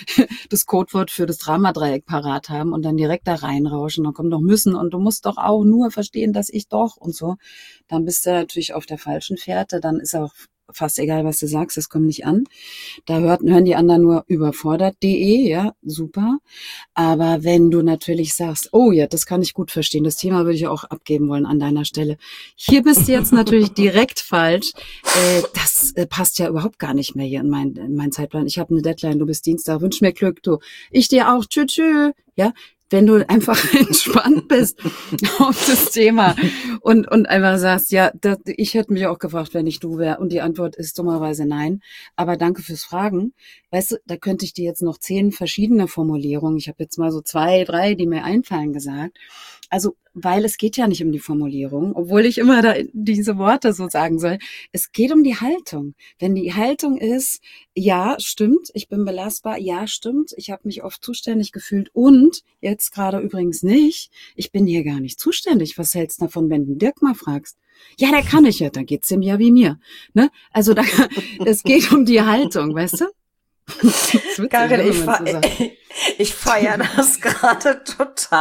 das Codewort für das Dramadreieck parat haben und dann direkt da reinrauschen. Dann kommt doch müssen und du musst doch auch nur verstehen, dass ich doch und so. Dann bist du natürlich auf der falschen Fährte. Dann ist auch fast egal, was du sagst, das kommt nicht an. Da hört, hören die anderen nur überfordert punkt de, ja, super. Aber wenn du natürlich sagst, oh ja, das kann ich gut verstehen, das Thema würde ich auch abgeben wollen an deiner Stelle. Hier bist du jetzt natürlich direkt falsch. Äh, das äh, passt ja überhaupt gar nicht mehr hier in meinen in meinen Zeitplan. Ich habe eine Deadline, du bist Dienstag, wünsch mir Glück, du. Ich dir auch, tschü tschü, ja. Wenn du einfach entspannt bist auf das Thema und, und einfach sagst, ja, das, ich hätte mich auch gefragt, wenn ich du wäre. Und die Antwort ist dummerweise nein. Aber danke fürs Fragen. Weißt du, da könnte ich dir jetzt noch zehn verschiedene Formulierungen, ich habe jetzt mal so zwei, drei, die mir einfallen, gesagt. Also, weil es geht ja nicht um die Formulierung, obwohl ich immer da diese Worte so sagen soll. Es geht um die Haltung. Wenn die Haltung ist, ja, stimmt, ich bin belastbar, ja, stimmt, ich habe mich oft zuständig gefühlt und jetzt gerade übrigens nicht, ich bin hier gar nicht zuständig. Was hältst du davon, wenn du Dirk mal fragst? Ja, der kann ich ja, dann geht's ihm ja wie mir. Ne? Also da, es geht um die Haltung, weißt du? Karin, ich, fe ich feiere das gerade total.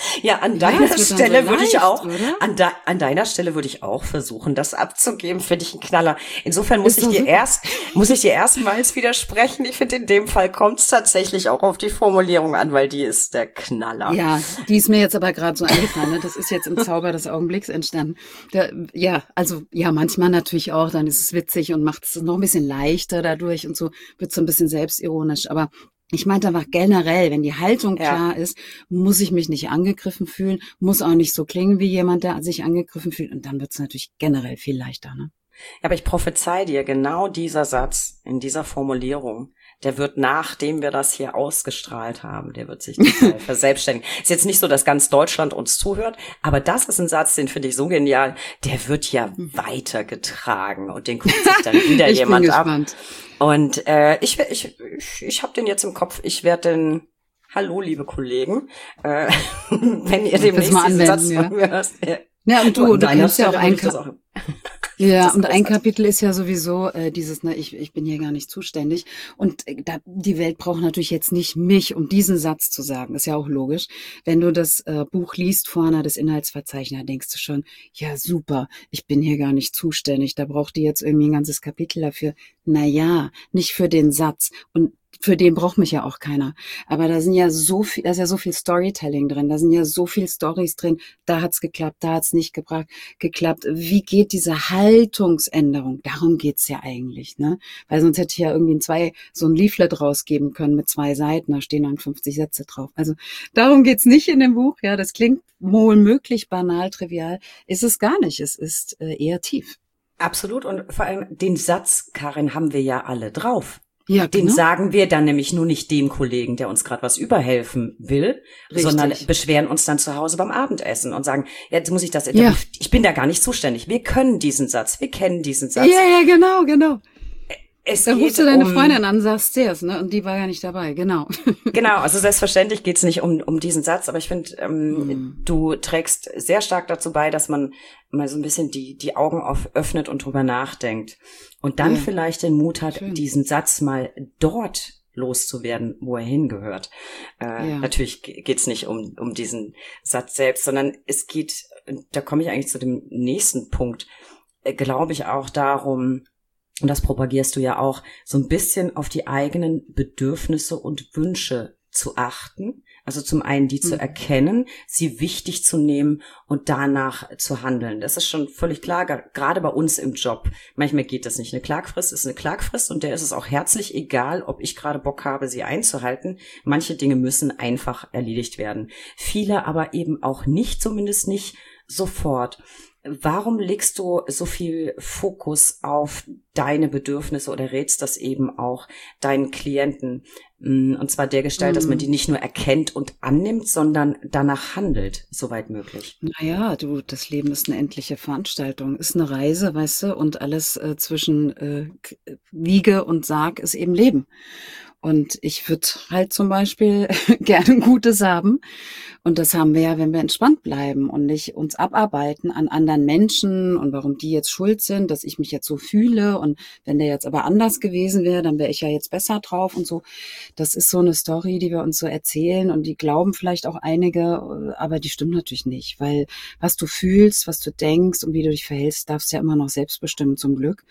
Ja, an Ja, deiner es wird dann Stelle so würde ich leicht, auch, oder? an, de, an deiner Stelle würde ich auch versuchen, das abzugeben, finde ich ein Knaller. Insofern muss Ist ich doch dir super. erst, muss ich dir erstmals widersprechen. Ich finde, in dem Fall kommt es tatsächlich auch auf die Formulierung an, weil die ist der Knaller. Ja, die ist mir jetzt aber gerade so eingefallen. Ne? Das ist jetzt im Zauber des Augenblicks entstanden. Da, ja, also ja, manchmal natürlich auch. Dann ist es witzig und macht es noch ein bisschen leichter dadurch und so wird so ein bisschen selbstironisch. Aber ich meinte einfach generell, wenn die Haltung Ja. klar ist, muss ich mich nicht angegriffen fühlen, muss auch nicht so klingen wie jemand, der sich angegriffen fühlt. Und dann wird es natürlich generell viel leichter. Ne? Aber ich prophezei dir, genau dieser Satz in dieser Formulierung, der wird, nachdem wir das hier ausgestrahlt haben, der wird sich total verselbstständigen. Ist jetzt nicht so, dass ganz Deutschland uns zuhört, aber das ist ein Satz, den finde ich so genial, der wird ja weitergetragen und den guckt sich dann wieder Ich bin jemand ab. gespannt. Und äh, ich, ich, ich, ich habe den jetzt im Kopf, ich werde den, hallo liebe Kollegen, äh, wenn ihr demnächst mal diesen Satz anwenden, von mir hörst. Ja. Ja, und du, an du deiner kennst ja auch Stelle ein würde ich das Ka- auch- Ja, Das ist und ein großartig. Kapitel ist ja sowieso äh, dieses, ne, ich, ich bin hier gar nicht zuständig. Und äh, da, die Welt braucht natürlich jetzt nicht mich, um diesen Satz zu sagen. Ist ja auch logisch. Wenn du das äh, Buch liest, vorne das Inhaltsverzeichnis, denkst du schon, ja super, ich bin hier gar nicht zuständig. Da braucht die jetzt irgendwie ein ganzes Kapitel dafür. Na ja, nicht für den Satz. Und für den braucht mich ja auch keiner. Aber da sind ja so viel, da ist ja so viel Storytelling drin, da sind ja so viel Stories drin. Da hat's geklappt, da hat's nicht gebracht, geklappt. Wie geht diese Haltungsänderung? Darum geht's ja eigentlich, ne? Weil sonst hätte ich ja irgendwie ein zwei, so ein Leaflet rausgeben können mit zwei Seiten, da stehen dann fünfzig Sätze drauf. Also darum geht's nicht in dem Buch. Ja, das klingt wohl möglich banal, trivial. Ist es gar nicht. Es ist äh, eher tief. Absolut, und vor allem den Satz, Karin, haben wir ja alle drauf. Ja, Den genau. sagen wir dann nämlich nur nicht dem Kollegen, der uns gerade was überhelfen will, Richtig. sondern beschweren uns dann zu Hause beim Abendessen und sagen, ja, jetzt muss ich das, Ja. ich bin da gar nicht zuständig. Wir können diesen Satz, wir kennen diesen Satz. Ja, ja, genau, genau. Es Da geht rufst du deine um, Freundin an, sagst es, ne? Und die war ja nicht dabei, genau. Genau, also selbstverständlich geht's nicht um um diesen Satz, aber ich finde, ähm, Mhm. du trägst sehr stark dazu bei, dass man mal so ein bisschen die die Augen auf, öffnet und drüber nachdenkt und dann Ja. vielleicht den Mut hat, Schön. diesen Satz mal dort loszuwerden, wo er hingehört. Äh, Ja. Natürlich ge- geht's nicht um um diesen Satz selbst, sondern es geht, da komme ich eigentlich zu dem nächsten Punkt, äh, glaube ich auch darum, und das propagierst du ja auch, so ein bisschen auf die eigenen Bedürfnisse und Wünsche zu achten. Also zum einen die zu Mhm. erkennen, sie wichtig zu nehmen und danach zu handeln. Das ist schon völlig klar, ge- gerade bei uns im Job. Manchmal geht das nicht. Eine Klagfrist ist eine Klagfrist und der ist es auch herzlich egal, ob ich gerade Bock habe, sie einzuhalten. Manche Dinge müssen einfach erledigt werden. Viele aber eben auch nicht, zumindest nicht sofort. Warum legst du so viel Fokus auf deine Bedürfnisse oder rätst das eben auch deinen Klienten? Und zwar dergestalt, dass man die nicht nur erkennt und annimmt, sondern danach handelt, soweit möglich. Naja, du, das Leben ist eine endliche Veranstaltung, ist eine Reise, weißt du, und alles äh, zwischen äh, K- Wiege und Sarg ist eben Leben. Und ich würde halt zum Beispiel gerne Gutes haben. Und das haben wir ja, wenn wir entspannt bleiben und nicht uns abarbeiten an anderen Menschen und warum die jetzt schuld sind, dass ich mich jetzt so fühle. Und wenn der jetzt aber anders gewesen wäre, dann wäre ich ja jetzt besser drauf und so. Das ist so eine Story, die wir uns so erzählen und die glauben vielleicht auch einige, aber die stimmt natürlich nicht, weil was du fühlst, was du denkst und wie du dich verhältst, darfst du ja immer noch selbst bestimmen, zum Glück.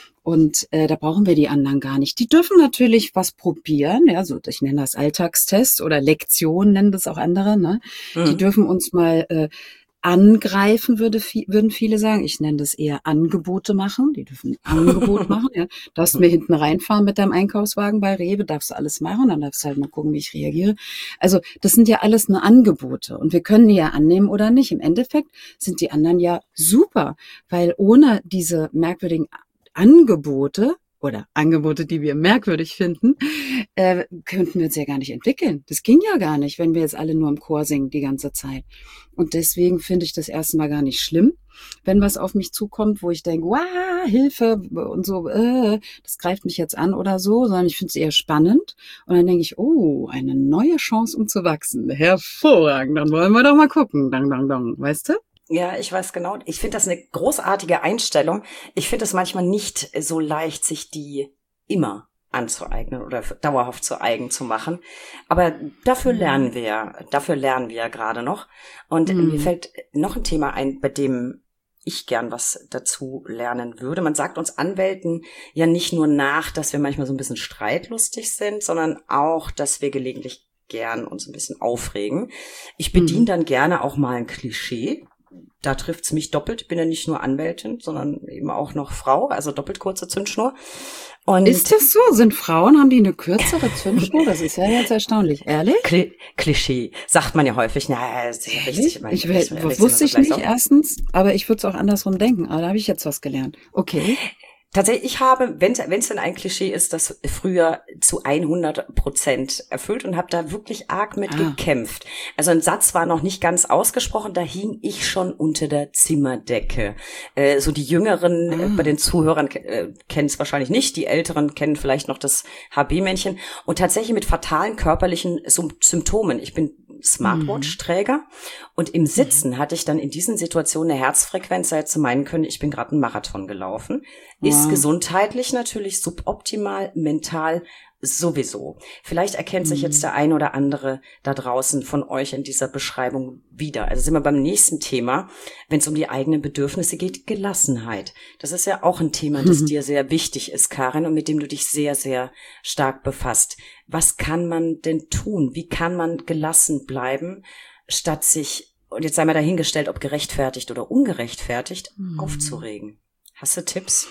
Und äh, da brauchen wir die anderen gar nicht. Die dürfen natürlich was probieren, ja, so ich nenne das Alltagstest oder Lektion, nennen das auch andere, ne? Mhm. Die dürfen uns mal äh, angreifen, würde, vi- würden viele sagen. Ich nenne das eher Angebote machen. Die dürfen ein Angebot machen. Ja. Darfst mir hinten reinfahren mit deinem Einkaufswagen bei Rewe, darfst du alles machen, dann darfst du halt mal gucken, wie ich reagiere. Also das sind ja alles nur Angebote und wir können die ja annehmen oder nicht. Im Endeffekt sind die anderen ja super, weil ohne diese merkwürdigen Angebote oder Angebote, die wir merkwürdig finden, äh, könnten wir uns ja gar nicht entwickeln. Das ging ja gar nicht, wenn wir jetzt alle nur im Chor singen die ganze Zeit. Und deswegen finde ich das erstmal gar nicht schlimm, wenn was auf mich zukommt, wo ich denke, wow, Hilfe und so, äh, das greift mich jetzt an oder so, sondern ich finde es eher spannend. Und dann denke ich, oh, eine neue Chance, um zu wachsen. Hervorragend, dann wollen wir doch mal gucken. Dang, dang, dang, weißt du? Ja, ich weiß genau. Ich finde das eine großartige Einstellung. Ich finde es manchmal nicht so leicht, sich die immer anzueignen oder dauerhaft zu eigen zu machen. Aber dafür lernen wir ja, dafür lernen wir ja gerade noch. Und mhm. mir fällt noch ein Thema ein, bei dem ich gern was dazu lernen würde. Man sagt uns Anwälten ja nicht nur nach, dass wir manchmal so ein bisschen streitlustig sind, sondern auch, dass wir gelegentlich gern uns ein bisschen aufregen. Ich bediene mhm. dann gerne auch mal ein Klischee. Da trifft's mich doppelt. Ich bin ja nicht nur Anwältin, sondern eben auch noch Frau, also doppelt kurze Zündschnur. Und ist das so? Sind Frauen, haben die eine kürzere Zündschnur? Das ist ja jetzt erstaunlich. Ehrlich? Kli- Klischee. Sagt man ja häufig. Na, das ist ja richtig. Ich, ich, ich, ich wusste ich nicht auch. Erstens, aber ich würde es auch andersrum denken. Aber da habe ich jetzt was gelernt. Okay. Tatsächlich, ich habe, wenn es denn ein Klischee ist, das früher zu hundert Prozent erfüllt und habe da wirklich arg mit ah. gekämpft. Also ein Satz war noch nicht ganz ausgesprochen, da hing ich schon unter der Zimmerdecke. Äh, so die Jüngeren ah. äh, bei den Zuhörern äh, kennen es wahrscheinlich nicht, die Älteren kennen vielleicht noch das H B-Männchen und tatsächlich mit fatalen körperlichen Symptomen. Ich bin Smartwatch-Träger und im Sitzen mhm. hatte ich dann in diesen Situationen eine Herzfrequenz, da hätte zu meinen können, ich bin gerade einen Marathon gelaufen. Wow. Ist gesundheitlich natürlich suboptimal, mental sowieso. Vielleicht erkennt mhm. sich jetzt der ein oder andere da draußen von euch in dieser Beschreibung wieder. Also sind wir beim nächsten Thema, wenn es um die eigenen Bedürfnisse geht, Gelassenheit. Das ist ja auch ein Thema, das mhm. dir sehr wichtig ist, Karin, und mit dem du dich sehr, sehr stark befasst. Was kann man denn tun? Wie kann man gelassen bleiben, statt sich, und jetzt sei mal dahingestellt, ob gerechtfertigt oder ungerechtfertigt, mhm. aufzuregen? Hast du Tipps?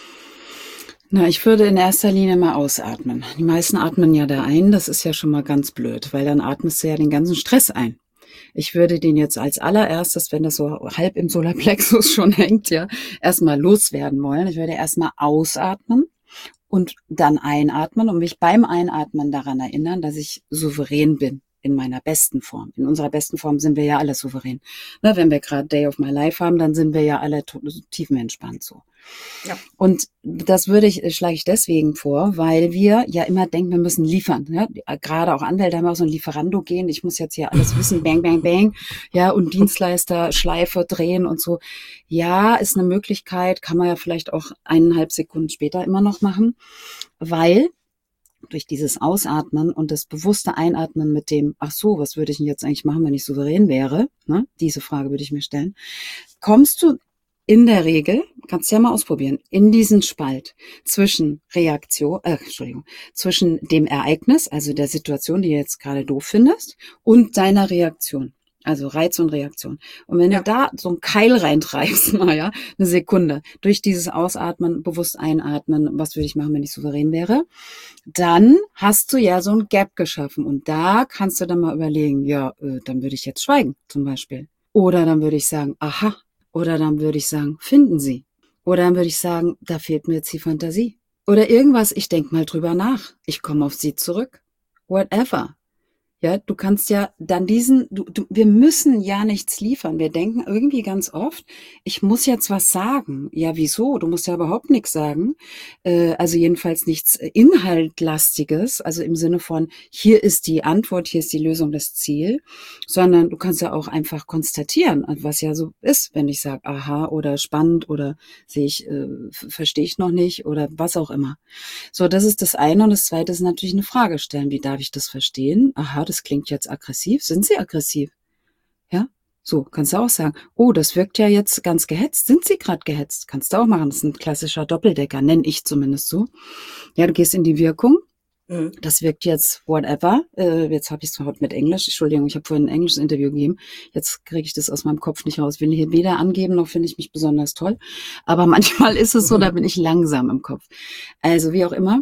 Na, ich würde in erster Linie mal ausatmen. Die meisten atmen ja da ein, das ist ja schon mal ganz blöd, weil dann atmest du ja den ganzen Stress ein. Ich würde den jetzt als allererstes, wenn das so halb im Solarplexus schon hängt, ja, erstmal loswerden wollen. Ich würde erstmal ausatmen und dann einatmen und mich beim Einatmen daran erinnern, dass ich souverän bin. In meiner besten Form. In unserer besten Form sind wir ja alle souverän. Na, wenn wir gerade Day of My Life haben, dann sind wir ja alle tiefenentspannt so. Ja. Und das würde ich, schlage ich deswegen vor, weil wir ja immer denken, wir müssen liefern. Ja? Gerade auch Anwälte haben auch so ein Lieferando gehen. Ich muss jetzt hier alles wissen, bang, bang, bang. Ja, und Dienstleister, Schleife drehen und so. Ja, ist eine Möglichkeit, kann man ja vielleicht auch eineinhalb Sekunden später immer noch machen, weil durch dieses Ausatmen und das bewusste Einatmen mit dem, ach so, was würde ich denn jetzt eigentlich machen, wenn ich souverän wäre? Ne? Diese Frage würde ich mir stellen. Kommst du in der Regel, kannst du ja mal ausprobieren, in diesen Spalt zwischen Reaktion, äh, Entschuldigung, zwischen dem Ereignis, also der Situation, die du jetzt gerade doof findest, und deiner Reaktion. Also Reiz und Reaktion. Und wenn ja. du da so einen Keil reintreibst, mal ja, eine Sekunde, durch dieses Ausatmen, bewusst einatmen, was würde ich machen, wenn ich souverän wäre, dann hast du ja so ein Gap geschaffen. Und da kannst du dann mal überlegen, ja, äh, dann würde ich jetzt schweigen, zum Beispiel. Oder dann würde ich sagen, aha. Oder dann würde ich sagen, finden Sie. Oder dann würde ich sagen, da fehlt mir jetzt die Fantasie. Oder irgendwas, ich denke mal drüber nach. Ich komme auf Sie zurück. Whatever. Ja, du kannst ja dann diesen, du, du, wir müssen ja nichts liefern. Wir denken irgendwie ganz oft, ich muss jetzt was sagen. Ja, wieso? Du musst ja überhaupt nichts sagen. Äh, also jedenfalls nichts Inhaltlastiges, also im Sinne von, hier ist die Antwort, hier ist die Lösung, das Ziel, sondern du kannst ja auch einfach konstatieren, was ja so ist, wenn ich sage, aha, oder spannend, oder sehe ich, äh, verstehe ich noch nicht, oder was auch immer. So, das ist das eine. Und das zweite ist natürlich eine Frage stellen. Wie darf ich das verstehen? Aha, das klingt jetzt aggressiv. Sind Sie aggressiv? Ja, so kannst du auch sagen. Oh, das wirkt ja jetzt ganz gehetzt. Sind Sie gerade gehetzt? Kannst du auch machen. Das ist ein klassischer Doppeldecker, nenne ich zumindest so. Ja, du gehst in die Wirkung. Mhm. Das wirkt jetzt whatever. Äh, jetzt habe ich es heute mit Englisch. Entschuldigung, ich habe vorhin ein englisches Interview gegeben. Jetzt kriege ich das aus meinem Kopf nicht raus. Will hier weder angeben, noch finde ich mich besonders toll. Aber manchmal ist es so, da bin ich langsam im Kopf. Also wie auch immer.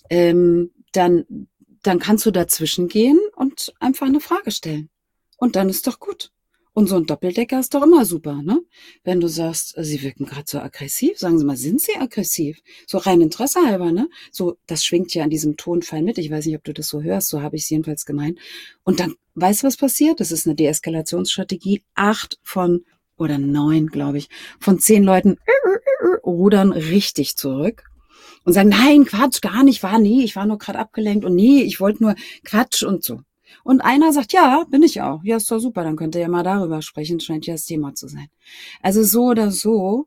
Ähm, dann dann kannst du dazwischen gehen und einfach eine Frage stellen. Und dann ist doch gut. Und so ein Doppeldecker ist doch immer super, ne? Wenn du sagst, Sie wirken gerade so aggressiv, sagen Sie mal, sind Sie aggressiv? So rein Interesse halber, ne? So, das schwingt ja an diesem Tonfall mit. Ich weiß nicht, ob du das so hörst, so habe ich es jedenfalls gemeint. Und dann, weißt du, was passiert? Das ist eine Deeskalationsstrategie. Acht von, oder neun, glaube ich, von zehn Leuten rudern richtig zurück. Und sagen, nein, Quatsch, gar nicht, war nie, ich war nur gerade abgelenkt und nee, ich wollte nur Quatsch und so. Und einer sagt, ja, bin ich auch. Ja, ist doch super, dann könnt ihr ja mal darüber sprechen, scheint ja das Thema zu sein. Also so oder so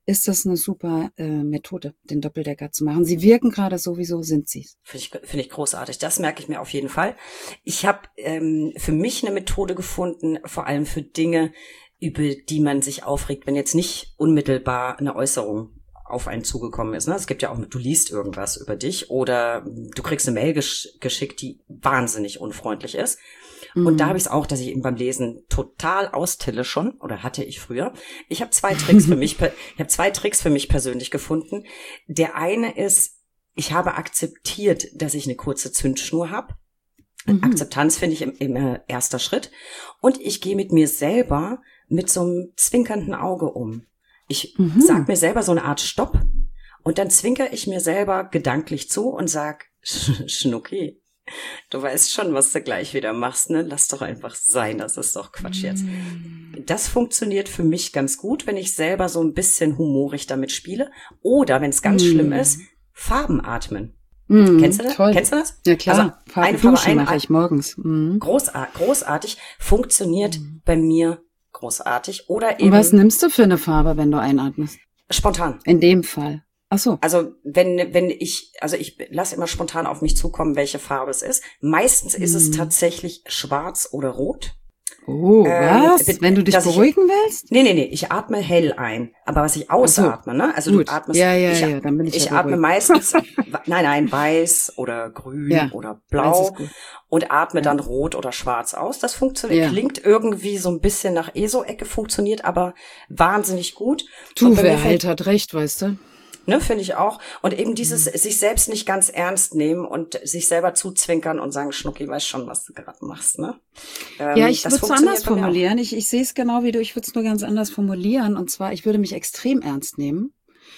ist das eine super äh, Methode, den Doppeldecker zu machen. Sie wirken gerade sowieso, sind sie. Finde ich, finde ich großartig. Das merke ich mir auf jeden Fall. Ich habe ähm, für mich eine Methode gefunden, vor allem für Dinge, über die man sich aufregt, wenn jetzt nicht unmittelbar eine Äußerung auf einen zugekommen ist. Ne? Es gibt ja auch, du liest irgendwas über dich oder du kriegst eine Mail gesch- geschickt, die wahnsinnig unfreundlich ist. Mhm. Und da habe ich es auch, dass ich eben beim Lesen total austille schon, oder hatte ich früher. Ich habe zwei Tricks für mich, ich habe zwei Tricks für mich persönlich gefunden. Der eine ist, ich habe akzeptiert, dass ich eine kurze Zündschnur habe. Mhm. Akzeptanz finde ich im, im äh, erster Schritt. Und ich gehe mit mir selber mit so einem zwinkernden Auge um. Ich mhm. sag mir selber so eine Art Stopp und dann zwinker ich mir selber gedanklich zu und sag, Schnucki, du weißt schon, was du gleich wieder machst, ne? Lass doch einfach sein, das ist doch Quatsch jetzt. Mhm. Das funktioniert für mich ganz gut, wenn ich selber so ein bisschen humorig damit spiele. Oder, wenn es ganz mhm. schlimm ist, Farben atmen. Mm, Kennst du das? Toll. Kennst du das? Ja, klar. Also Farbe eine Farbe Duschen mache ich morgens. Mm. Großartig, großartig. Funktioniert mm. bei mir großartig. Oder eben. Und was nimmst du für eine Farbe, wenn du einatmest? Spontan. In dem Fall. Ach so. Also, wenn, wenn ich, also ich lasse immer spontan auf mich zukommen, welche Farbe es ist. Meistens mm. ist es tatsächlich schwarz oder rot. Oh, was? Ähm, wenn du dich beruhigen ich, willst? Nee, nee, nee, ich atme hell ein. Aber was ich ausatme, so. ne? Also Gut. du atmest, ja, ja, ich, ja, dann bin ich ich ja atme meistens, nein, nein, weiß oder grün ja. oder blau und atme ja. dann rot oder schwarz aus. Das funktioniert, ja. klingt irgendwie so ein bisschen nach E S O-Ecke, funktioniert aber wahnsinnig gut. Du, wer halt hat recht, weißt du? Ne, finde ich auch. Und eben dieses mhm. sich selbst nicht ganz ernst nehmen und sich selber zuzwinkern und sagen, Schnucki, weiß schon, was du gerade machst, ne? Ähm, ja, ich würde es anders formulieren. Ich, ich sehe es genau wie du, ich würde es nur ganz anders formulieren. Und zwar, ich würde mich extrem ernst nehmen.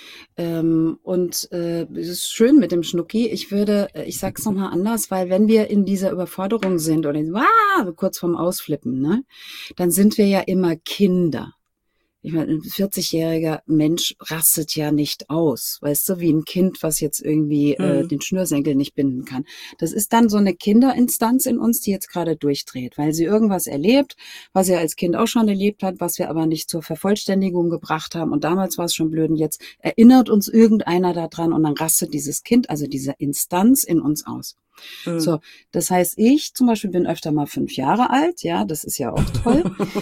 Ähm, und äh, es ist schön mit dem Schnucki. Ich würde, ich sag's nochmal anders, weil wenn wir in dieser Überforderung sind oder ah, kurz vorm Ausflippen, ne, dann sind wir ja immer Kinder. Ich meine, ein vierzigjähriger Mensch rastet ja nicht aus, weißt du, wie ein Kind, was jetzt irgendwie mhm. äh, den Schnürsenkel nicht binden kann. Das ist dann so eine Kinderinstanz in uns, die jetzt gerade durchdreht, weil sie irgendwas erlebt, was sie als Kind auch schon erlebt hat, was wir aber nicht zur Vervollständigung gebracht haben. Und damals war es schon blöd und jetzt erinnert uns irgendeiner daran und dann rastet dieses Kind, also diese Instanz in uns aus. Mhm. So, das heißt, ich zum Beispiel bin öfter mal fünf Jahre alt, ja, das ist ja auch toll.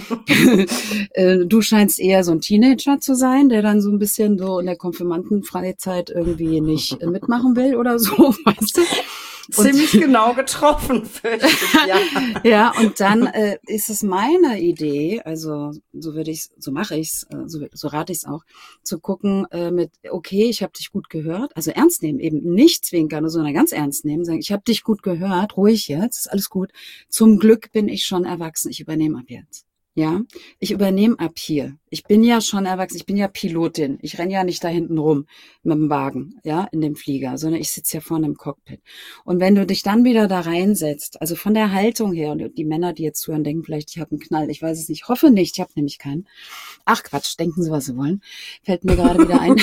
Du scheinst eher so ein Teenager zu sein, der dann so ein bisschen so in der Konfirmandenfreizeit irgendwie nicht mitmachen will oder so, weißt du? Und ziemlich genau getroffen, fürchte ich, ja. Ja, und dann äh, ist es meine Idee, also so würde ich, so mache ich's, äh, so, so rate ich's auch, zu gucken äh, mit, okay, ich habe dich gut gehört, also ernst nehmen, eben nicht zwinkern, sondern ganz ernst nehmen, sagen, ich habe dich gut gehört, ruhig jetzt, ist alles gut. Zum Glück bin ich schon erwachsen, ich übernehme ab jetzt. Ja, ich übernehme ab hier. Ich bin ja schon erwachsen, ich bin ja Pilotin. Ich renne ja nicht da hinten rum mit dem Wagen, ja, in dem Flieger, sondern ich sitze ja vorne im Cockpit. Und wenn du dich dann wieder da reinsetzt, also von der Haltung her, und die Männer, die jetzt zuhören, denken vielleicht, ich habe einen Knall, ich weiß es nicht, hoffe nicht, ich habe nämlich keinen. Ach Quatsch, denken Sie, was Sie wollen. Fällt mir gerade wieder ein.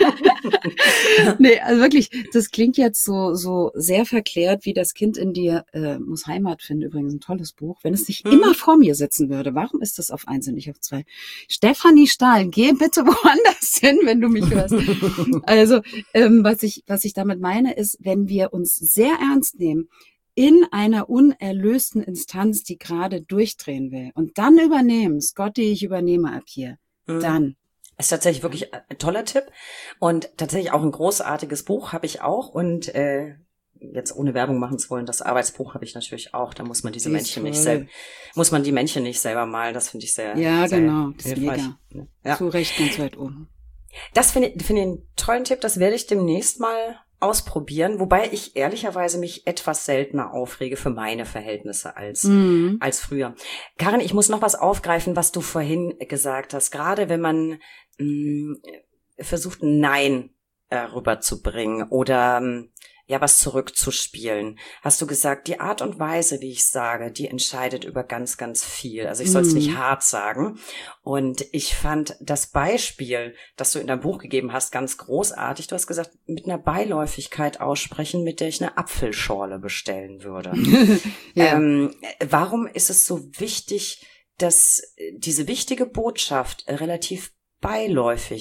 Nee, also wirklich, das klingt jetzt so so sehr verklärt, wie das Kind in dir äh, muss Heimat finden, übrigens ein tolles Buch. Wenn es nicht mhm. immer vor mir sitzen würde, warum ist das auf eins und nicht auf zwei? Stefanie Stahl, geh bitte woanders hin, wenn du mich hörst. Also, ähm, was ich, was ich damit meine, ist, wenn wir uns sehr ernst nehmen, in einer unerlösten Instanz, die gerade durchdrehen will, und dann übernehmen, Scotty, ich übernehme ab hier, mhm. dann. Ist tatsächlich wirklich ein toller Tipp und tatsächlich auch ein großartiges Buch habe ich auch und äh, jetzt ohne Werbung machen zu wollen, das Arbeitsbuch habe ich natürlich auch. Da muss man diese Männchen nicht selber, muss man die Männchen nicht selber malen. Das finde ich sehr, ja, sehr genau, das hilfreich. Ist mega. Ja. Zu Recht ganz weit oben. Das finde ich, finde ich einen tollen Tipp. Das werde ich demnächst mal ausprobieren. Wobei ich ehrlicherweise mich etwas seltener aufrege für meine Verhältnisse als, mhm. als früher. Karin, ich muss noch was aufgreifen, was du vorhin gesagt hast. Gerade wenn man mh, versucht, ein Nein äh, rüberzubringen oder mh, ja, was zurückzuspielen. Hast du gesagt, die Art und Weise, wie ich sage, die entscheidet über ganz, ganz viel. Also ich soll es mm. nicht hart sagen. Und ich fand das Beispiel, das du in deinem Buch gegeben hast, ganz großartig. Du hast gesagt, mit einer Beiläufigkeit aussprechen, mit der ich eine Apfelschorle bestellen würde. ja. ähm, warum ist es so wichtig, dass diese wichtige Botschaft relativ beiläufig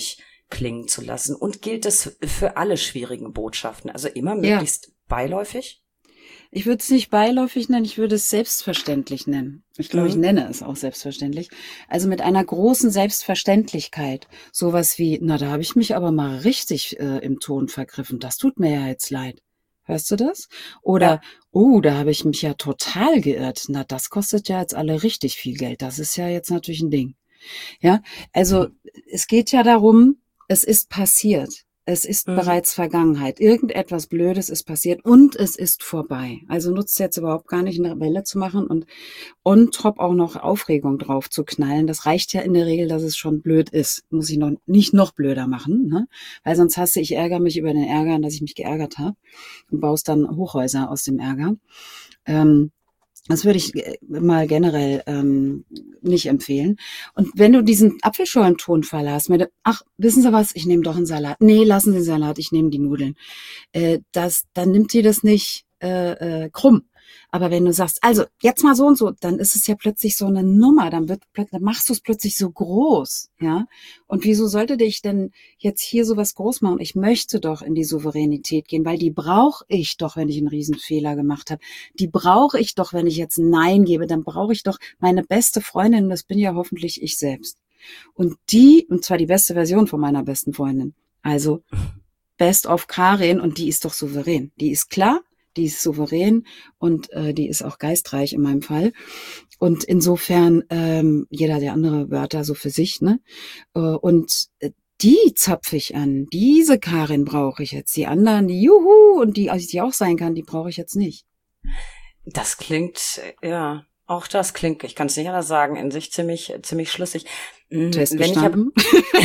klingen zu lassen. Und gilt das für alle schwierigen Botschaften? Also immer Ja. möglichst beiläufig? Ich würde es nicht beiläufig nennen, ich würde es selbstverständlich nennen. Ich glaube, ich Mhm. nenne es auch selbstverständlich. Also mit einer großen Selbstverständlichkeit. Sowas wie, na, da habe ich mich aber mal richtig äh, im Ton vergriffen. Das tut mir ja jetzt leid. Hörst du das? Oder, Ja. oh, da habe ich mich ja total geirrt. Na, das kostet ja jetzt alle richtig viel Geld. Das ist ja jetzt natürlich ein Ding. Ja, also es geht ja darum, es ist passiert. Es ist Mhm. bereits Vergangenheit. Irgendetwas Blödes ist passiert und es ist vorbei. Also nutzt jetzt überhaupt gar nicht, eine Welle zu machen und on top auch noch Aufregung drauf zu knallen. Das reicht ja in der Regel, dass es schon blöd ist. Muss ich noch nicht noch blöder machen, ne? Weil sonst hasse ich ärgere mich über den Ärger, dass ich mich geärgert habe und baust dann Hochhäuser aus dem Ärger. Ähm, Das würde ich äh, mal generell ähm, nicht empfehlen. Und wenn du diesen Apfelschorlentonfall hast, mit, ach, wissen Sie was, ich nehme doch einen Salat. Nee, lassen Sie den Salat, ich nehme die Nudeln. Äh, das, dann nimmt die das nicht äh, äh, krumm. Aber wenn du sagst, also jetzt mal so und so, dann ist es ja plötzlich so eine Nummer, dann wird plötzlich, dann machst du es plötzlich so groß, ja. Und wieso sollte ich denn jetzt hier sowas groß machen? Ich möchte doch in die Souveränität gehen, weil die brauche ich doch, wenn ich einen Riesenfehler gemacht habe. Die brauche ich doch, wenn ich jetzt Nein gebe, dann brauche ich doch meine beste Freundin, und das bin ja hoffentlich ich selbst. Und die, und zwar die beste Version von meiner besten Freundin. Also Best of Karin, und die ist doch souverän. Die ist klar, die ist souverän und äh, die ist auch geistreich in meinem Fall. Und insofern, ähm, jeder hat ja andere Wörter so für sich, ne? Äh, und äh, die zapfe ich an. Diese Karin brauche ich jetzt. Die anderen, die Juhu, und die, also die auch sein kann, die brauche ich jetzt nicht. Das klingt, äh, ja, auch das klingt, ich kann es nicht anders sagen, in sich ziemlich, ziemlich schlüssig. Mm, Test Wenn ich hab, bestanden.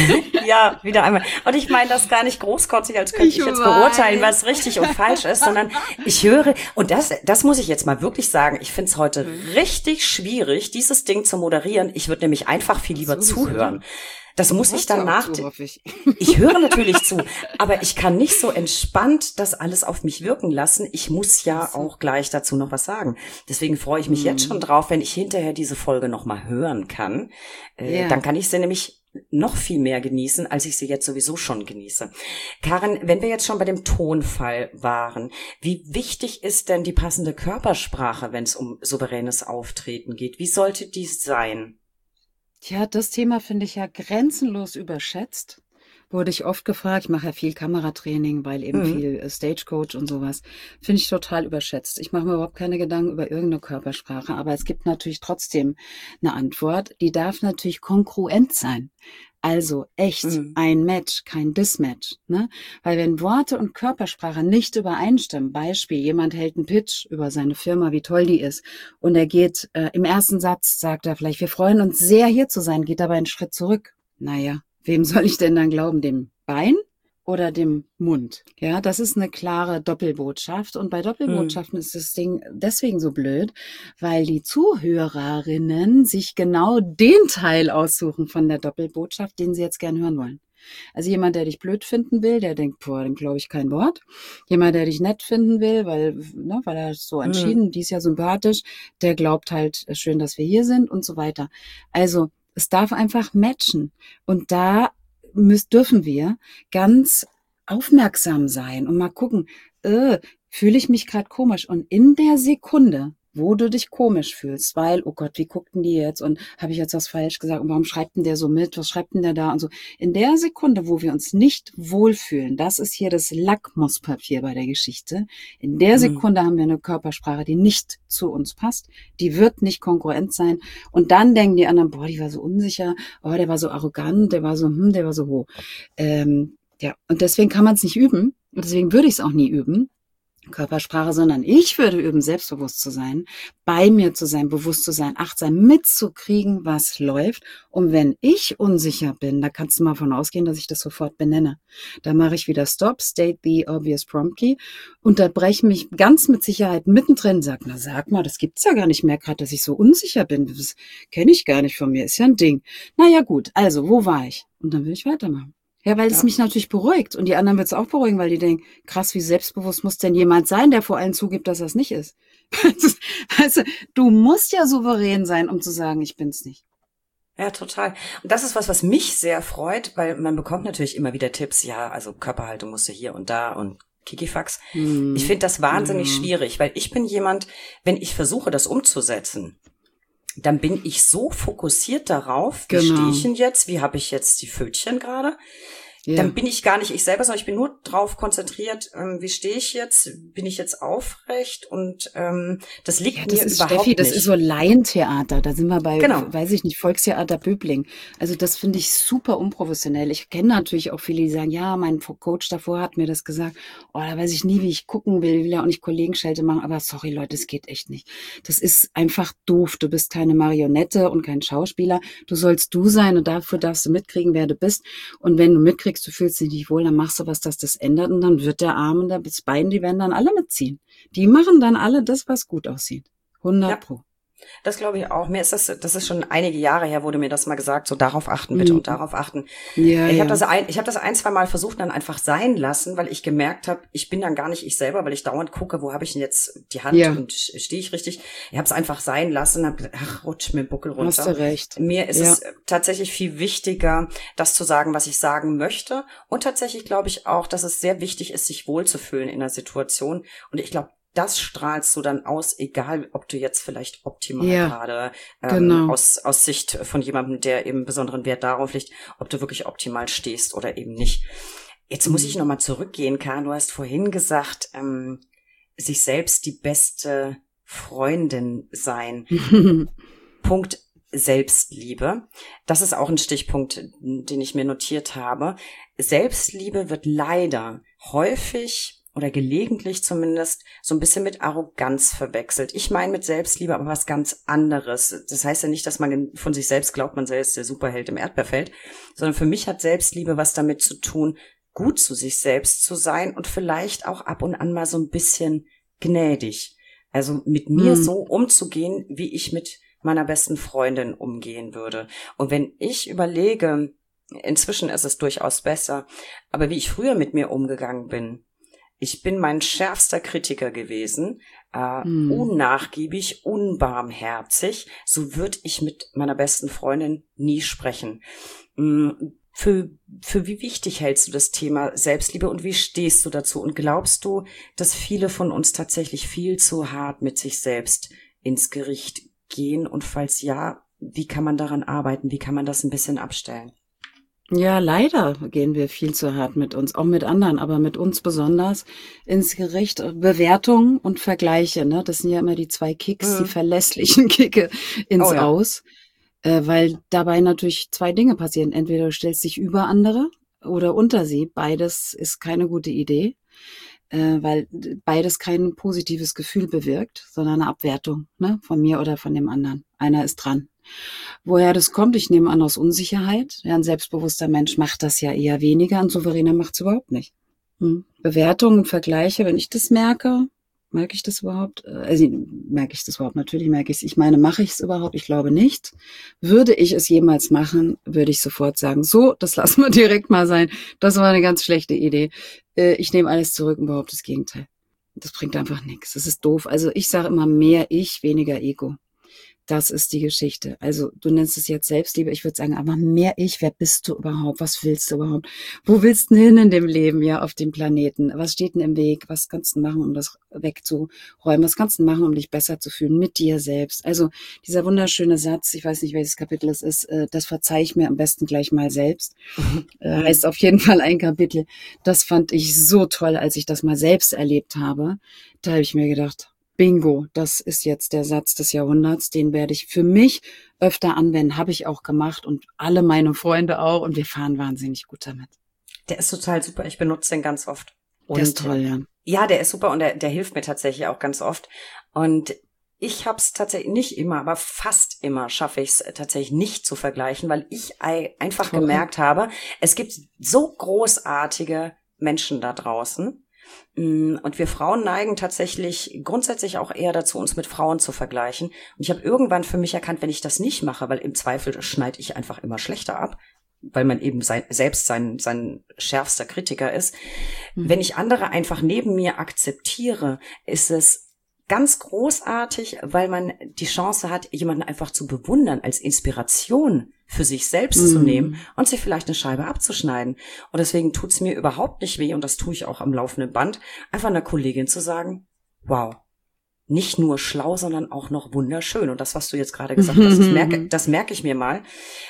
ja, wieder einmal. Und ich meine das gar nicht großkotzig, als könnte ich, Ich jetzt weiß. beurteilen, was richtig und falsch ist, sondern ich höre, und das, das muss ich jetzt mal wirklich sagen, ich finde es heute richtig schwierig, dieses Ding zu moderieren. Ich würde nämlich einfach viel lieber Sowieso. zuhören. Das muss ich dann nach. So, hoffe ich. Ich höre natürlich zu, aber ich kann nicht so entspannt das alles auf mich wirken lassen. Ich muss ja Ach so. auch gleich dazu noch was sagen. Deswegen freue ich mich Mhm. jetzt schon drauf, wenn ich hinterher diese Folge noch mal hören kann. Äh, Ja. Dann kann ich sie nämlich noch viel mehr genießen, als ich sie jetzt sowieso schon genieße. Karin, wenn wir jetzt schon bei dem Tonfall waren, wie wichtig ist denn die passende Körpersprache, wenn es um souveränes Auftreten geht? Wie sollte die sein? Tja, das Thema finde ich ja grenzenlos überschätzt. Wurde ich oft gefragt. Ich mache ja viel Kameratraining, weil eben Mhm. viel äh, Stagecoach und sowas. Finde ich total überschätzt. Ich mache mir überhaupt keine Gedanken über irgendeine Körpersprache, aber es gibt natürlich trotzdem eine Antwort. Die darf natürlich kongruent sein. Also echt Mhm. ein Match, kein Dismatch, ne? Weil wenn Worte und Körpersprache nicht übereinstimmen, Beispiel, jemand hält einen Pitch über seine Firma, wie toll die ist, und er geht äh, im ersten Satz, sagt er vielleicht, wir freuen uns sehr, hier zu sein, geht aber einen Schritt zurück. Naja, wem soll ich denn dann glauben? Dem Bein oder dem Mund? Ja, das ist eine klare Doppelbotschaft. Und bei Doppelbotschaften ist das Ding deswegen so blöd, weil die Zuhörerinnen sich genau den Teil aussuchen von der Doppelbotschaft, den sie jetzt gern hören wollen. Also jemand, der dich blöd finden will, der denkt, boah, dem glaube ich kein Wort. Jemand, der dich nett finden will, weil, ne, weil er ist so entschieden, die ist ja sympathisch, der glaubt halt, äh, schön, dass wir hier sind und so weiter. Also es darf einfach matchen. Und da müssen, dürfen wir ganz aufmerksam sein und mal gucken, äh, fühle ich mich gerade komisch? Und in der Sekunde, wo du dich komisch fühlst, weil, oh Gott, wie guckt denn die jetzt? Und habe ich jetzt was falsch gesagt? Und warum schreibt denn der so mit? Was schreibt denn der da? Und so. In der Sekunde, wo wir uns nicht wohlfühlen, das ist hier das Lackmuspapier bei der Geschichte. In der Mhm. Sekunde haben wir eine Körpersprache, die nicht zu uns passt. Die wird nicht kongruent sein. Und dann denken die anderen, boah, die war so unsicher. Oh, der war so arrogant. Der war so, hm, der war so hoch. Ähm, ja, und deswegen kann man es nicht üben. Und deswegen würde ich es auch nie üben. Körpersprache, sondern ich würde üben, selbstbewusst zu sein, bei mir zu sein, bewusst zu sein, achtsam mitzukriegen, was läuft. Und wenn ich unsicher bin, da kannst du mal von ausgehen, dass ich das sofort benenne. Da mache ich wieder Stop, state the obvious promptly, unterbreche mich ganz mit Sicherheit mittendrin, sag, na sag mal, das gibt's ja gar nicht mehr, gerade, dass ich so unsicher bin. Das kenne ich gar nicht von mir, ist ja ein Ding. Naja gut, also, wo war ich? Und dann will ich weitermachen. Ja, weil es Ja. mich natürlich beruhigt. Und die anderen wird es auch beruhigen, weil die denken, krass, wie selbstbewusst muss denn jemand sein, der vor allen zugibt, dass er es nicht ist. Weißt du, du musst ja souverän sein, um zu sagen, ich bin's nicht. Ja, total. Und das ist was, was mich sehr freut, weil man bekommt natürlich immer wieder Tipps, ja, also Körperhaltung musst du hier und da und Kikifax. Hm. Ich finde das wahnsinnig Ja. schwierig, weil ich bin jemand, wenn ich versuche, das umzusetzen, dann bin ich so fokussiert darauf, wie Genau. stehe ich denn jetzt, wie habe ich jetzt die Pfötchen gerade, Ja. dann bin ich gar nicht ich selber, sondern ich bin nur drauf konzentriert, ähm, wie stehe ich jetzt, bin ich jetzt aufrecht und ähm, das liegt Ja, das mir ist, überhaupt Steffi, das nicht. ist so Laientheater. Da sind wir bei, Genau. weiß ich nicht, Volkstheater Böbling. Also das finde ich super unprofessionell. Ich kenne natürlich auch viele, die sagen, ja, mein Coach davor hat mir das gesagt. Oh, da weiß ich nie, wie ich gucken will, will ja auch nicht Kollegenschelte machen. Aber sorry, Leute, das geht echt nicht. Das ist einfach doof. Du bist keine Marionette und kein Schauspieler. Du sollst du sein und dafür darfst du mitkriegen, wer du bist. Und wenn du mitkriegst, du fühlst dich nicht wohl, dann machst du was, dass das ändert und dann wird der Arm und das Bein, die werden dann alle mitziehen. Die machen dann alle das, was gut aussieht. hundert Ja. Pro. Das glaube ich auch. Mir ist das, das ist schon einige Jahre her, wurde mir das mal gesagt, so darauf achten bitte Mhm. und darauf achten. Ja, Ich ja. habe das ein, ich habe das ein, zwei Mal versucht, dann einfach sein lassen, weil ich gemerkt habe, ich bin dann gar nicht ich selber, weil ich dauernd gucke, wo habe ich denn jetzt die Hand Ja. und stehe ich richtig. Ich habe es einfach sein lassen, habe gedacht, ach, rutsch mir den Buckel runter. Hast du recht. Mir ist Ja. es tatsächlich viel wichtiger, das zu sagen, was ich sagen möchte. Und tatsächlich glaube ich auch, dass es sehr wichtig ist, sich wohlzufühlen in einer Situation. Und ich glaube, das strahlst du dann aus, egal ob du jetzt vielleicht optimal Ja, gerade ähm, genau. aus, aus Sicht von jemandem, der eben besonderen Wert darauf legt, ob du wirklich optimal stehst oder eben nicht. Jetzt muss ich nochmal zurückgehen, Karin. Du hast vorhin gesagt, ähm, sich selbst die beste Freundin sein. Punkt Selbstliebe. Das ist auch ein Stichpunkt, den ich mir notiert habe. Selbstliebe wird leider häufig oder gelegentlich zumindest so ein bisschen mit Arroganz verwechselt. Ich meine mit Selbstliebe aber was ganz anderes. Das heißt ja nicht, dass man von sich selbst glaubt, man sei jetzt der Superheld im Erdbeerfeld, sondern für mich hat Selbstliebe was damit zu tun, gut zu sich selbst zu sein und vielleicht auch ab und an mal so ein bisschen gnädig. Also mit mir Hm. so umzugehen, wie ich mit meiner besten Freundin umgehen würde. Und wenn ich überlege, inzwischen ist es durchaus besser, aber wie ich früher mit mir umgegangen bin, ich bin mein schärfster Kritiker gewesen, äh, Hm. unnachgiebig, unbarmherzig, so würde ich mit meiner besten Freundin nie sprechen. Mm, Für, für wie wichtig hältst du das Thema Selbstliebe und wie stehst du dazu? Und glaubst du, dass viele von uns tatsächlich viel zu hart mit sich selbst ins Gericht gehen? Und falls ja, wie kann man daran arbeiten? Wie kann man das ein bisschen abstellen? Ja, leider gehen wir viel zu hart mit uns, auch mit anderen, aber mit uns besonders ins Gericht. Bewertungen und Vergleiche, ne? Das sind ja immer die zwei Kicks, Mhm. die verlässlichen Kicke ins Oh ja. Aus, äh, weil dabei natürlich zwei Dinge passieren. Entweder du stellst dich über andere oder unter sie. Beides ist keine gute Idee, äh, weil beides kein positives Gefühl bewirkt, sondern eine Abwertung, ne? Von mir oder von dem anderen. Einer ist dran. Woher das kommt, ich nehme an aus Unsicherheit. Ja, ein selbstbewusster Mensch macht das ja eher weniger, ein Souveräner macht es überhaupt nicht. Hm. Bewertungen, Vergleiche, wenn ich das merke, merke ich das überhaupt? Äh, Also merke ich das überhaupt? Natürlich merke ich es. Ich meine, mache ich es überhaupt? Ich glaube nicht. Würde ich es jemals machen, würde ich sofort sagen, so, das lassen wir direkt mal sein. Das war eine ganz schlechte Idee. Äh, Ich nehme alles zurück und behaupte das Gegenteil. Das bringt einfach nichts. Das ist doof. Also ich sage immer mehr ich, weniger Ego. Das ist die Geschichte. Also du nennst es jetzt Selbstliebe. Ich würde sagen, aber mehr ich. Wer bist du überhaupt? Was willst du überhaupt? Wo willst du hin in dem Leben, ja, auf dem Planeten? Was steht denn im Weg? Was kannst du machen, um das wegzuräumen? Was kannst du machen, um dich besser zu fühlen mit dir selbst? Also dieser wunderschöne Satz, ich weiß nicht, welches Kapitel es ist, äh, das verzeih ich mir am besten gleich mal selbst. Äh, heißt auf jeden Fall ein Kapitel. Das fand ich so toll, als ich das mal selbst erlebt habe. Da habe ich mir gedacht, Bingo, das ist jetzt der Satz des Jahrhunderts, den werde ich für mich öfter anwenden, habe ich auch gemacht und alle meine Freunde auch und wir fahren wahnsinnig gut damit. Der ist total super. Ich benutze den ganz oft. Und Der ist toll, ja. Ja, der ist super und der, der hilft mir tatsächlich auch ganz oft. Und ich habe es tatsächlich nicht immer, aber fast immer schaffe ich es tatsächlich nicht zu vergleichen, weil ich ei- einfach Toll. gemerkt habe, es gibt so großartige Menschen da draußen. Mm, Und wir Frauen neigen tatsächlich grundsätzlich auch eher dazu, uns mit Frauen zu vergleichen. Und ich habe irgendwann für mich erkannt, wenn ich das nicht mache, weil im Zweifel schneide ich einfach immer schlechter ab, weil man eben sein, selbst sein, sein schärfster Kritiker ist. Mhm. Wenn ich andere einfach neben mir akzeptiere, ist es ganz großartig, weil man die Chance hat, jemanden einfach zu bewundern, als Inspiration für sich selbst mm. zu nehmen und sich vielleicht eine Scheibe abzuschneiden. Und deswegen tut's mir überhaupt nicht weh, und das tue ich auch am laufenden Band, einfach einer Kollegin zu sagen, wow, nicht nur schlau, sondern auch noch wunderschön. Und das, was du jetzt gerade gesagt hast, das merke, das merke ich mir mal.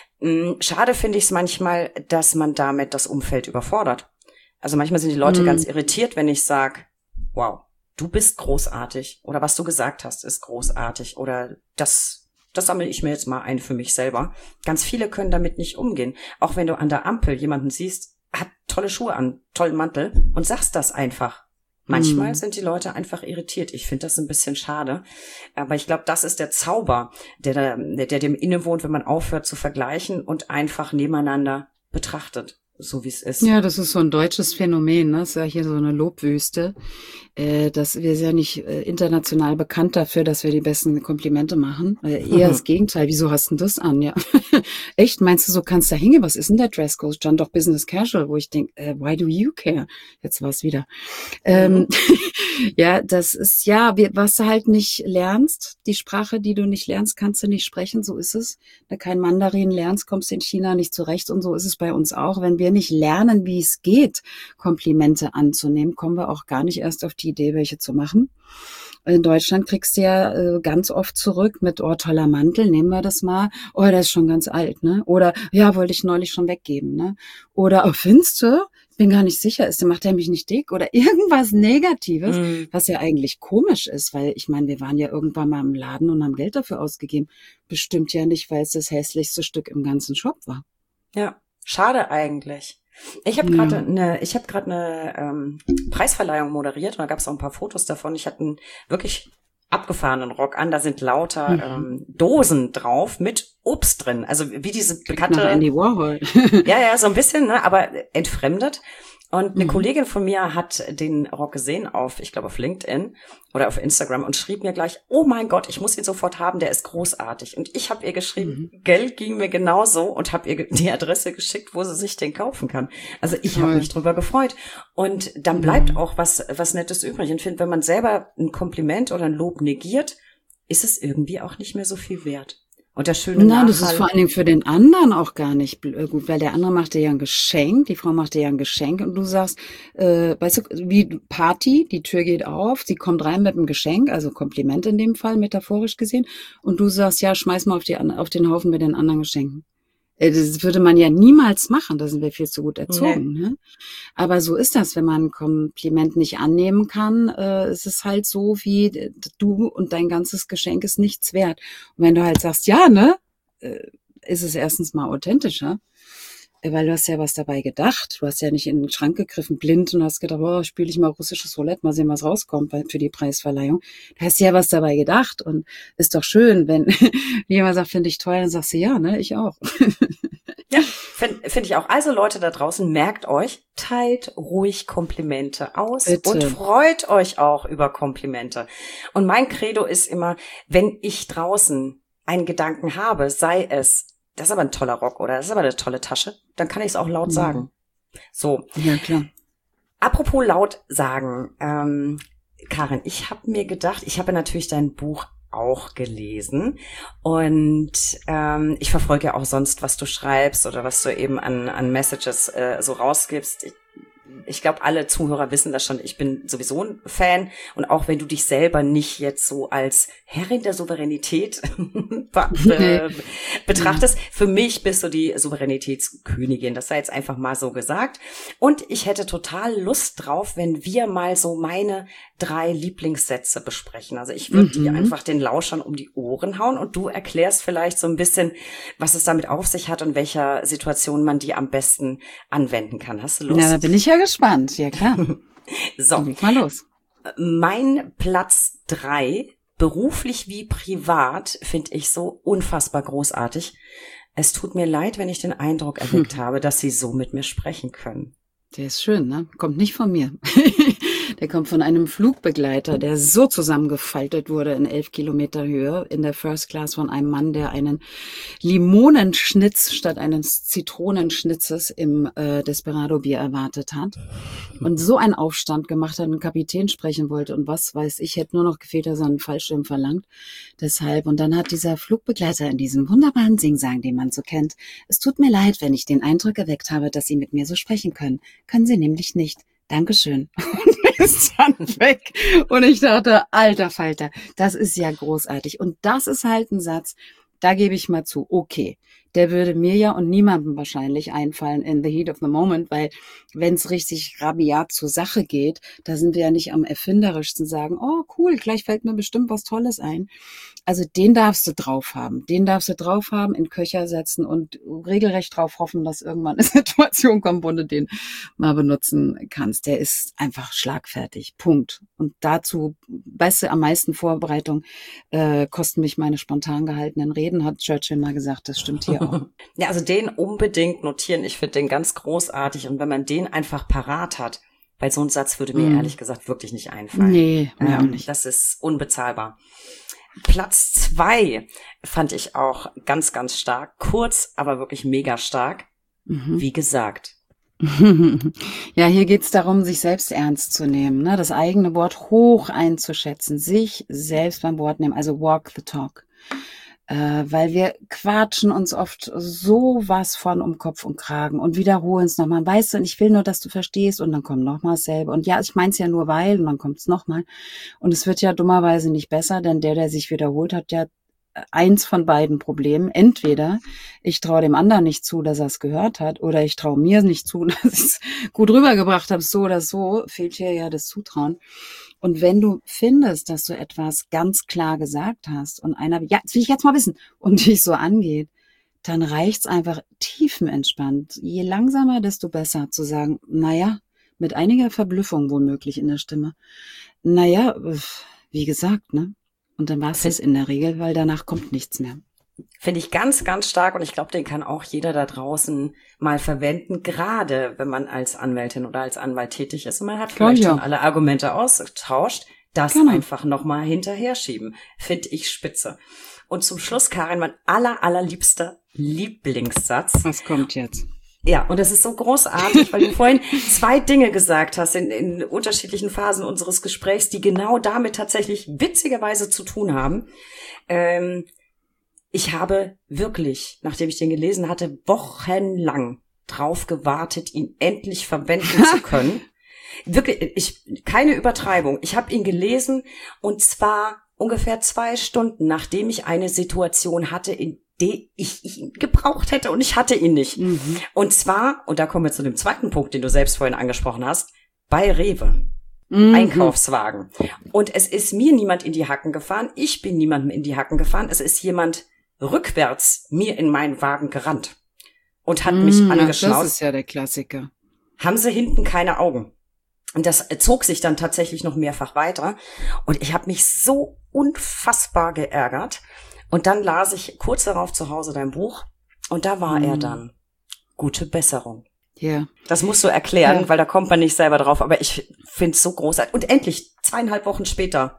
Schade finde ich es manchmal, dass man damit das Umfeld überfordert. Also manchmal sind die Leute mm. ganz irritiert, wenn ich sage, wow, du bist großartig, oder was du gesagt hast, ist großartig, oder das, das sammle ich mir jetzt mal ein für mich selber. Ganz viele können damit nicht umgehen. Auch wenn du an der Ampel jemanden siehst, hat tolle Schuhe an, tollen Mantel, und sagst das einfach. Manchmal mm. sind die Leute einfach irritiert. Ich finde das ein bisschen schade. Aber ich glaube, das ist der Zauber, der, der, der dem innewohnt, wenn man aufhört zu vergleichen und einfach nebeneinander betrachtet, so wie es ist. Ja, das ist so ein deutsches Phänomen, ne? Das ist ja hier so eine Lobwüste. Äh, dass wir sind ja nicht äh, international bekannt dafür, dass wir die besten Komplimente machen. Äh, eher mhm. das Gegenteil. Wieso hast du denn das an? Ja. Echt? Meinst du, so kannst du da hingehen? Was ist denn der Dresscode? Stand doch Business Casual, wo ich denke, äh, why do you care? Jetzt war es wieder. Ähm, ja, das ist, ja, wie, was du halt nicht lernst, die Sprache, die du nicht lernst, kannst du nicht sprechen, so ist es. Wenn du kein Mandarin lernst, kommst du in China nicht zurecht, und so ist es bei uns auch. Wenn wir nicht lernen, wie es geht, Komplimente anzunehmen, kommen wir auch gar nicht erst auf die Idee, welche zu machen. In Deutschland kriegst du ja äh, ganz oft zurück mit, oh, toller Mantel, nehmen wir das mal. Oh, der ist schon ganz alt, ne? Oder, ja, wollte ich neulich schon weggeben, ne? Oder, oh, findest du? Bin gar nicht sicher, ist, macht er mich nicht dick? Oder irgendwas Negatives, mm. was ja eigentlich komisch ist, weil ich meine, wir waren ja irgendwann mal im Laden und haben Geld dafür ausgegeben. Bestimmt ja nicht, weil es das hässlichste Stück im ganzen Shop war. Ja, schade eigentlich. Ich habe gerade ja. eine, ich habe gerade eine ähm, Preisverleihung moderiert, und da gab es auch ein paar Fotos davon. Ich hatte einen wirklich abgefahrenen Rock an, da sind lauter mhm. ähm, Dosen drauf mit Obst drin, also wie diese bekannte nach Andy Warhol. ja, ja, so ein bisschen, ne, aber entfremdet. Und eine mhm. Kollegin von mir hat den Rock gesehen auf, ich glaube auf LinkedIn oder auf Instagram, und schrieb mir gleich, oh mein Gott, ich muss ihn sofort haben, der ist großartig. Und ich habe ihr geschrieben, mhm. Geld ging mir genauso, und habe ihr die Adresse geschickt, wo sie sich den kaufen kann. Also ich habe mich drüber gefreut. Und dann bleibt mhm. auch was was Nettes übrig. Und ich finde, wenn man selber ein Kompliment oder ein Lob negiert, ist es irgendwie auch nicht mehr so viel wert. Und der schöne Nein, das ist vor allen Dingen für den anderen auch gar nicht gut, weil der andere macht dir ja ein Geschenk, die Frau macht dir ja ein Geschenk, und du sagst, äh, weißt du, wie Party, die Tür geht auf, sie kommt rein mit einem Geschenk, also Kompliment in dem Fall, metaphorisch gesehen, und du sagst, ja, schmeiß mal auf, die, auf den Haufen mit den anderen Geschenken. Das würde man ja niemals machen, da sind wir viel zu gut erzogen. Nee. Ne? Aber so ist das, wenn man ein Kompliment nicht annehmen kann, äh, es ist halt so, wie du und dein ganzes Geschenk ist nichts wert. Und wenn du halt sagst, ja, ne, äh, ist es erstens mal authentischer, weil du hast ja was dabei gedacht. Du hast ja nicht in den Schrank gegriffen, blind, und hast gedacht, oh, spiele ich mal russisches Roulette, mal sehen, was rauskommt für die Preisverleihung. Du hast ja was dabei gedacht, und ist doch schön, wenn jemand sagt, finde ich toll, dann sagst du, ja, ne, ich auch. Ja, finde find ich auch. Also Leute da draußen, merkt euch, teilt ruhig Komplimente aus. Bitte. Und freut euch auch über Komplimente. Und mein Credo ist immer, wenn ich draußen einen Gedanken habe, sei es, das ist aber ein toller Rock oder das ist aber eine tolle Tasche, dann kann ich es auch laut mhm. sagen. So. Ja, klar. Apropos laut sagen, ähm, Karin, ich habe mir gedacht, ich habe natürlich dein Buch auch gelesen, und ähm, ich verfolge ja auch sonst, was du schreibst oder was du eben an, an Messages äh, so rausgibst. Ich, ich glaube, alle Zuhörer wissen das schon. Ich bin sowieso ein Fan, und auch wenn du dich selber nicht jetzt so als Herrin der Souveränität be betrachtest, für mich bist du die Souveränitätskönigin. Das sei jetzt einfach mal so gesagt. Und ich hätte total Lust drauf, wenn wir mal so meine drei Lieblingssätze besprechen. Also ich würde mhm. dir einfach den Lauschern um die Ohren hauen, und du erklärst vielleicht so ein bisschen, was es damit auf sich hat und welcher Situation man die am besten anwenden kann. Hast du Lust? Ja, da bin ich ja gespannt. Ja, klar. So. Dann leg mal los. Mein Platz drei, beruflich wie privat, finde ich so unfassbar großartig. Es tut mir leid, wenn ich den Eindruck erweckt hm. habe, dass Sie so mit mir sprechen können. Der ist schön, ne? Kommt nicht von mir. Der kommt von einem Flugbegleiter, der so zusammengefaltet wurde in elf Kilometer Höhe in der First Class von einem Mann, der einen Limonenschnitz statt eines Zitronenschnitzes im äh, Desperado-Bier erwartet hat. Und so einen Aufstand gemacht hat, einen Kapitän sprechen wollte und was weiß ich, hätte nur noch gefehlt, dass er einen Fallschirm verlangt. Deshalb, und dann hat dieser Flugbegleiter in diesem wunderbaren Singsang, den man so kennt, es tut mir leid, wenn ich den Eindruck erweckt habe, dass Sie mit mir so sprechen können. Können Sie nämlich nicht. Dankeschön. Und ist dann weg. Und ich dachte, alter Falter, das ist ja großartig. Und das ist halt ein Satz, da gebe ich mal zu, okay, der würde mir ja und niemandem wahrscheinlich einfallen in the heat of the moment, weil wenn es richtig rabiat zur Sache geht, da sind wir ja nicht am erfinderischsten sagen, oh cool, gleich fällt mir bestimmt was Tolles ein. Also den darfst du drauf haben, den darfst du drauf haben, in Köcher setzen und regelrecht drauf hoffen, dass irgendwann eine Situation kommt, wo du den mal benutzen kannst. Der ist einfach schlagfertig, Punkt. Und dazu, weißt du, am meisten Vorbereitung äh, kosten mich meine spontan gehaltenen Reden, hat Churchill mal gesagt, das stimmt hier auch. Ja, also den unbedingt notieren, ich finde den ganz großartig und wenn man den einfach parat hat, weil so ein Satz würde mir mm. ehrlich gesagt wirklich nicht einfallen. Nee, mir ähm, auch nicht. Das ist unbezahlbar. Platz zwei fand ich auch ganz, ganz stark. Kurz, aber wirklich mega stark. Mhm. Wie gesagt. Ja, hier geht's darum, sich selbst ernst zu nehmen, ne? Das eigene Wort hoch einzuschätzen, sich selbst beim Wort nehmen, also walk the talk. Äh, weil wir quatschen uns oft so was von um Kopf und Kragen und wiederholen es nochmal. Weißt du, und ich will nur, dass du verstehst und dann kommt nochmal dasselbe. Und ja, ich mein's ja nur weil und dann kommt's nochmal. Und es wird ja dummerweise nicht besser, denn der, der sich wiederholt, hat ja eins von beiden Problemen. Entweder ich traue dem anderen nicht zu, dass er es gehört hat, oder ich traue mir nicht zu, dass ich es gut rübergebracht habe. So oder so fehlt hier ja das Zutrauen. Und wenn du findest, dass du etwas ganz klar gesagt hast und einer, ja, das will ich jetzt mal wissen, und dich so angeht, dann reicht's einfach tiefenentspannt. Je langsamer, desto besser zu sagen, naja, mit einiger Verblüffung womöglich in der Stimme. Naja, wie gesagt, ne? Und dann war es das in der Regel, weil danach kommt nichts mehr. Finde ich ganz, ganz stark und ich glaube, den kann auch jeder da draußen mal verwenden, gerade wenn man als Anwältin oder als Anwalt tätig ist und man hat vielleicht schon alle Argumente ausgetauscht, das genau. einfach nochmal hinterher schieben. Finde ich spitze. Und zum Schluss, Karin, mein aller, allerliebster Lieblingssatz. Was kommt jetzt? Ja, und das ist so großartig, weil du vorhin zwei Dinge gesagt hast in, in unterschiedlichen Phasen unseres Gesprächs, die genau damit tatsächlich witzigerweise zu tun haben. Ähm, ich habe wirklich, nachdem ich den gelesen hatte, wochenlang drauf gewartet, ihn endlich verwenden zu können. Wirklich, ich, keine Übertreibung. Ich habe ihn gelesen und zwar ungefähr zwei Stunden, nachdem ich eine Situation hatte, in die ich ihn gebraucht hätte und ich hatte ihn nicht. Mhm. Und zwar, und da kommen wir zu dem zweiten Punkt, den du selbst vorhin angesprochen hast, bei Rewe. Mhm. Einkaufswagen. Und es ist mir niemand in die Hacken gefahren, ich bin niemandem in die Hacken gefahren, es ist jemand rückwärts mir in meinen Wagen gerannt und hat mhm, mich angeschnauzt. Das ist ja der Klassiker. Haben sie hinten keine Augen. Und das zog sich dann tatsächlich noch mehrfach weiter. Und ich habe mich so unfassbar geärgert. Und dann las ich kurz darauf zu Hause dein Buch und da war mm. er dann. Gute Besserung. Ja. Yeah. Das musst du erklären, ja. weil da kommt man nicht selber drauf. Aber ich find's so großartig. Und endlich, zweieinhalb Wochen später,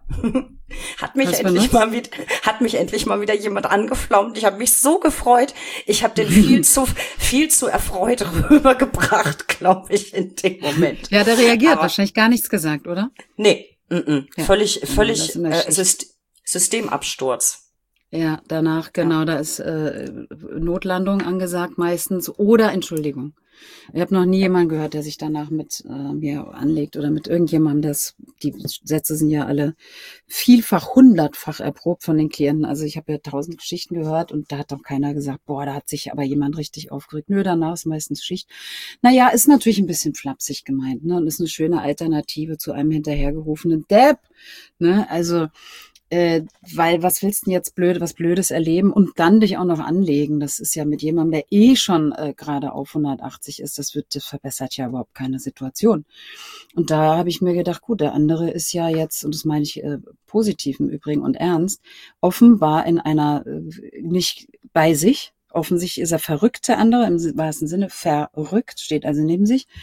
hat mich endlich mal wieder, hat mich endlich mal wieder jemand angeflaumt. Ich habe mich so gefreut. Ich habe den viel zu, viel zu erfreut rübergebracht, glaube ich, in dem Moment. Ja, der reagiert, aber wahrscheinlich gar nichts gesagt, oder? Nee, m -m. Ja. völlig, völlig äh, Syst- Systemabsturz. Ja, danach, genau, ja. da ist äh, Notlandung angesagt meistens oder Entschuldigung. Ich habe noch nie jemanden gehört, der sich danach mit äh, mir anlegt oder mit irgendjemandem, das, die Sätze sind ja alle vielfach, hundertfach erprobt von den Klienten. Also ich habe ja tausend Geschichten gehört und da hat doch keiner gesagt, boah, da hat sich aber jemand richtig aufgeregt. Nö, danach ist meistens Schicht. Naja, ist natürlich ein bisschen flapsig gemeint, ne, und ist eine schöne Alternative zu einem hinterhergerufenen Depp, ne, also Äh, weil was willst du denn jetzt blöd, was Blödes erleben und dann dich auch noch anlegen? Das ist ja mit jemandem, der eh schon äh, gerade auf hundertachtzig ist, das wird, das verbessert ja überhaupt keine Situation. Und da habe ich mir gedacht, gut, der andere ist ja jetzt, und das meine ich äh, positiv im Übrigen und ernst, offenbar in einer, äh, nicht bei sich, offensichtlich ist er verrückt, der andere, im wahrsten Sinne verrückt, steht also neben sich.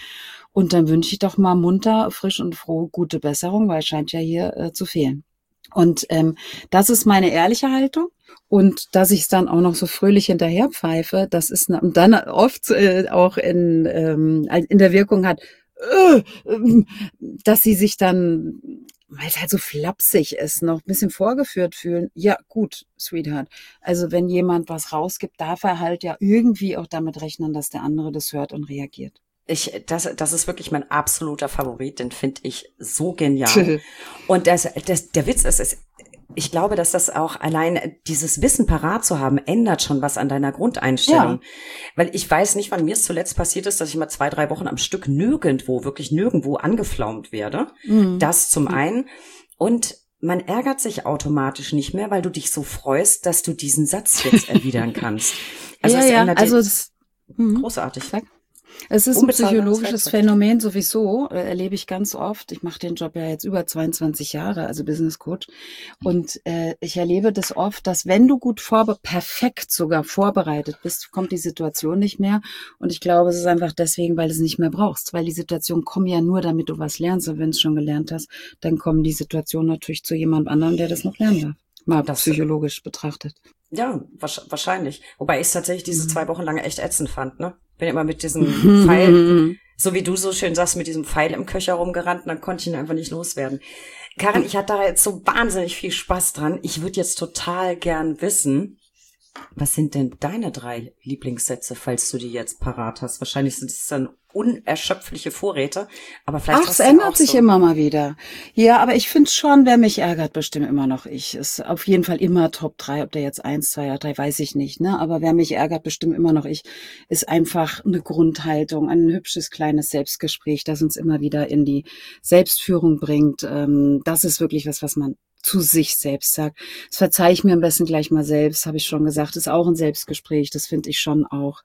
Und dann wünsche ich doch mal munter, frisch und froh gute Besserung, weil es scheint ja hier äh, zu fehlen. Und ähm, das ist meine ehrliche Haltung. Und dass ich es dann auch noch so fröhlich hinterher pfeife, das ist und dann oft äh, auch in, ähm, in der Wirkung hat, äh, äh, dass sie sich dann, weil es halt so flapsig ist, noch ein bisschen vorgeführt fühlen. Ja, gut, Sweetheart. Also wenn jemand was rausgibt, darf er halt ja irgendwie auch damit rechnen, dass der andere das hört und reagiert. Ich, das, das ist wirklich mein absoluter Favorit, den finde ich so genial. Und das, das, der Witz ist, ist, ich glaube, dass das auch allein dieses Wissen parat zu haben, ändert schon was an deiner Grundeinstellung. Ja. Weil ich weiß nicht, wann mir es zuletzt passiert ist, dass ich mal zwei, drei Wochen am Stück nirgendwo, wirklich nirgendwo angeflaumt werde. Mhm. Das zum einen. Und man ärgert sich automatisch nicht mehr, weil du dich so freust, dass du diesen Satz jetzt erwidern kannst. Also ja, es ja, ändert also dich es, großartig. Sag. Es ist ein psychologisches Phänomen sowieso, äh, erlebe ich ganz oft. Ich mache den Job ja jetzt über zweiundzwanzig Jahre, also Business Coach. Und äh, ich erlebe das oft, dass wenn du gut vorbe- perfekt sogar vorbereitet bist, kommt die Situation nicht mehr. Und ich glaube, es ist einfach deswegen, weil du es nicht mehr brauchst. Weil die Situationen kommen ja nur, damit du was lernst. Und wenn du es schon gelernt hast, dann kommen die Situationen natürlich zu jemand anderem, der das noch lernen darf. Mal das psychologisch betrachtet. Ja, wahrscheinlich. Wobei ich es tatsächlich diese mhm. zwei Wochen lang echt ätzend fand, ne? Bin immer mit diesem Pfeil, so wie du so schön sagst, mit diesem Pfeil im Köcher rumgerannt und dann konnte ich ihn einfach nicht loswerden. Karin, ich hatte da jetzt so wahnsinnig viel Spaß dran. Ich würde jetzt total gern wissen, was sind denn deine drei Lieblingssätze, falls du die jetzt parat hast? Wahrscheinlich sind es dann unerschöpfliche Vorräte, aber vielleicht Ach, es ändert sich so immer mal wieder. Ja, aber ich finde schon, wer mich ärgert, bestimmt immer noch ich. Ist auf jeden Fall immer Top drei, ob der jetzt eins, zwei oder drei, weiß ich nicht, ne? Aber wer mich ärgert, bestimmt immer noch ich, ist einfach eine Grundhaltung, ein hübsches kleines Selbstgespräch, das uns immer wieder in die Selbstführung bringt. Das ist wirklich was, was man zu sich selbst sagt. Das verzeihe ich mir am besten gleich mal selbst, habe ich schon gesagt. Das ist auch ein Selbstgespräch, das finde ich schon auch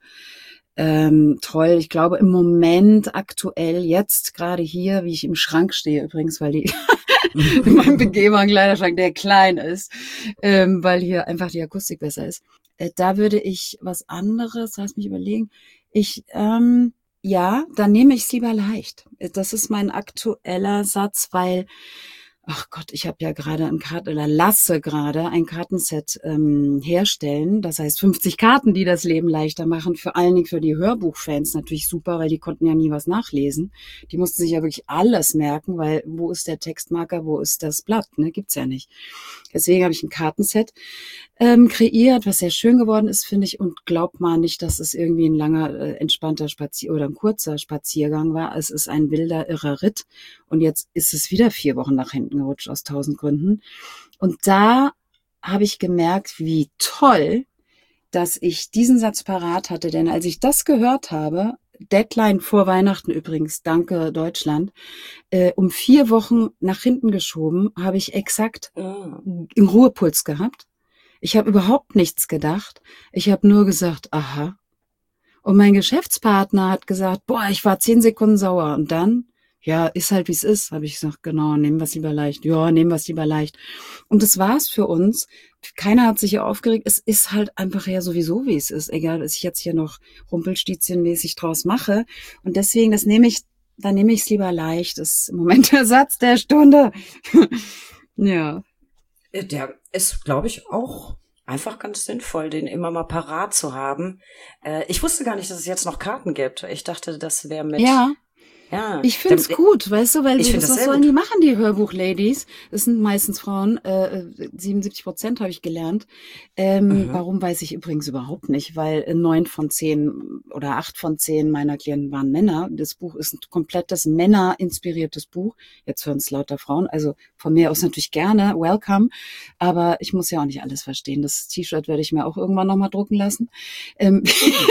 ähm, toll. Ich glaube im Moment aktuell jetzt gerade hier, wie ich im Schrank stehe übrigens, weil die mein begehbarer Kleiderschrank, der klein ist, ähm, weil hier einfach die Akustik besser ist. Äh, da würde ich was anderes, lass mich überlegen. Ich ähm, ja, dann nehme ich es lieber leicht. Das ist mein aktueller Satz, weil ach Gott, ich habe ja gerade ein Karten oder lasse gerade ein Kartenset ähm, herstellen. Das heißt fünfzig Karten, die das Leben leichter machen. Vor allen Dingen für die Hörbuchfans natürlich super, weil die konnten ja nie was nachlesen. Die mussten sich ja wirklich alles merken, weil wo ist der Textmarker, wo ist das Blatt? Ne, gibt's ja nicht. Deswegen habe ich ein Kartenset ähm, kreiert, was sehr schön geworden ist, finde ich. Und glaubt mal nicht, dass es irgendwie ein langer, äh, entspannter Spazier oder ein kurzer Spaziergang war. Es ist ein wilder, irrer Ritt. Und jetzt ist es wieder vier Wochen nach hinten gerutscht aus tausend Gründen. Und da habe ich gemerkt, wie toll, dass ich diesen Satz parat hatte. Denn als ich das gehört habe, Deadline vor Weihnachten übrigens, danke Deutschland, äh, um vier Wochen nach hinten geschoben, habe ich exakt einen Ruhepuls gehabt. Ich habe überhaupt nichts gedacht. Ich habe nur gesagt, aha. Und mein Geschäftspartner hat gesagt, boah, ich war zehn Sekunden sauer. Und dann, ja, ist halt, wie es ist, habe ich gesagt, genau, nehmen wir es lieber leicht. Ja, nehmen wir es lieber leicht. Und das war's für uns. Keiner hat sich hier aufgeregt. Es ist halt einfach ja sowieso, wie es ist. Egal, dass ich jetzt hier noch rumpelstilzchenmäßig draus mache. Und deswegen, das nehme ich, dann nehme ich es lieber leicht. Das ist im Moment der Satz der Stunde. Ja. Der ist, glaube ich, auch einfach ganz sinnvoll, den immer mal parat zu haben. Äh, ich wusste gar nicht, dass es jetzt noch Karten gibt. Ich dachte, das wäre mit... Ja. Ja, ich finde es gut, weißt du, weil ich die, das was sollen gut. die machen, die Hörbuch-Ladies? Das sind meistens Frauen, äh, siebenundsiebzig Prozent habe ich gelernt. Ähm, mhm. Warum, weiß ich übrigens überhaupt nicht, weil neun von zehn oder acht von zehn meiner Klienten waren Männer. Das Buch ist ein komplettes Männer-inspiriertes Buch. Jetzt hören es lauter Frauen, also von mir aus natürlich gerne, welcome. Aber ich muss ja auch nicht alles verstehen. Das T-Shirt werde ich mir auch irgendwann nochmal drucken lassen. Ähm,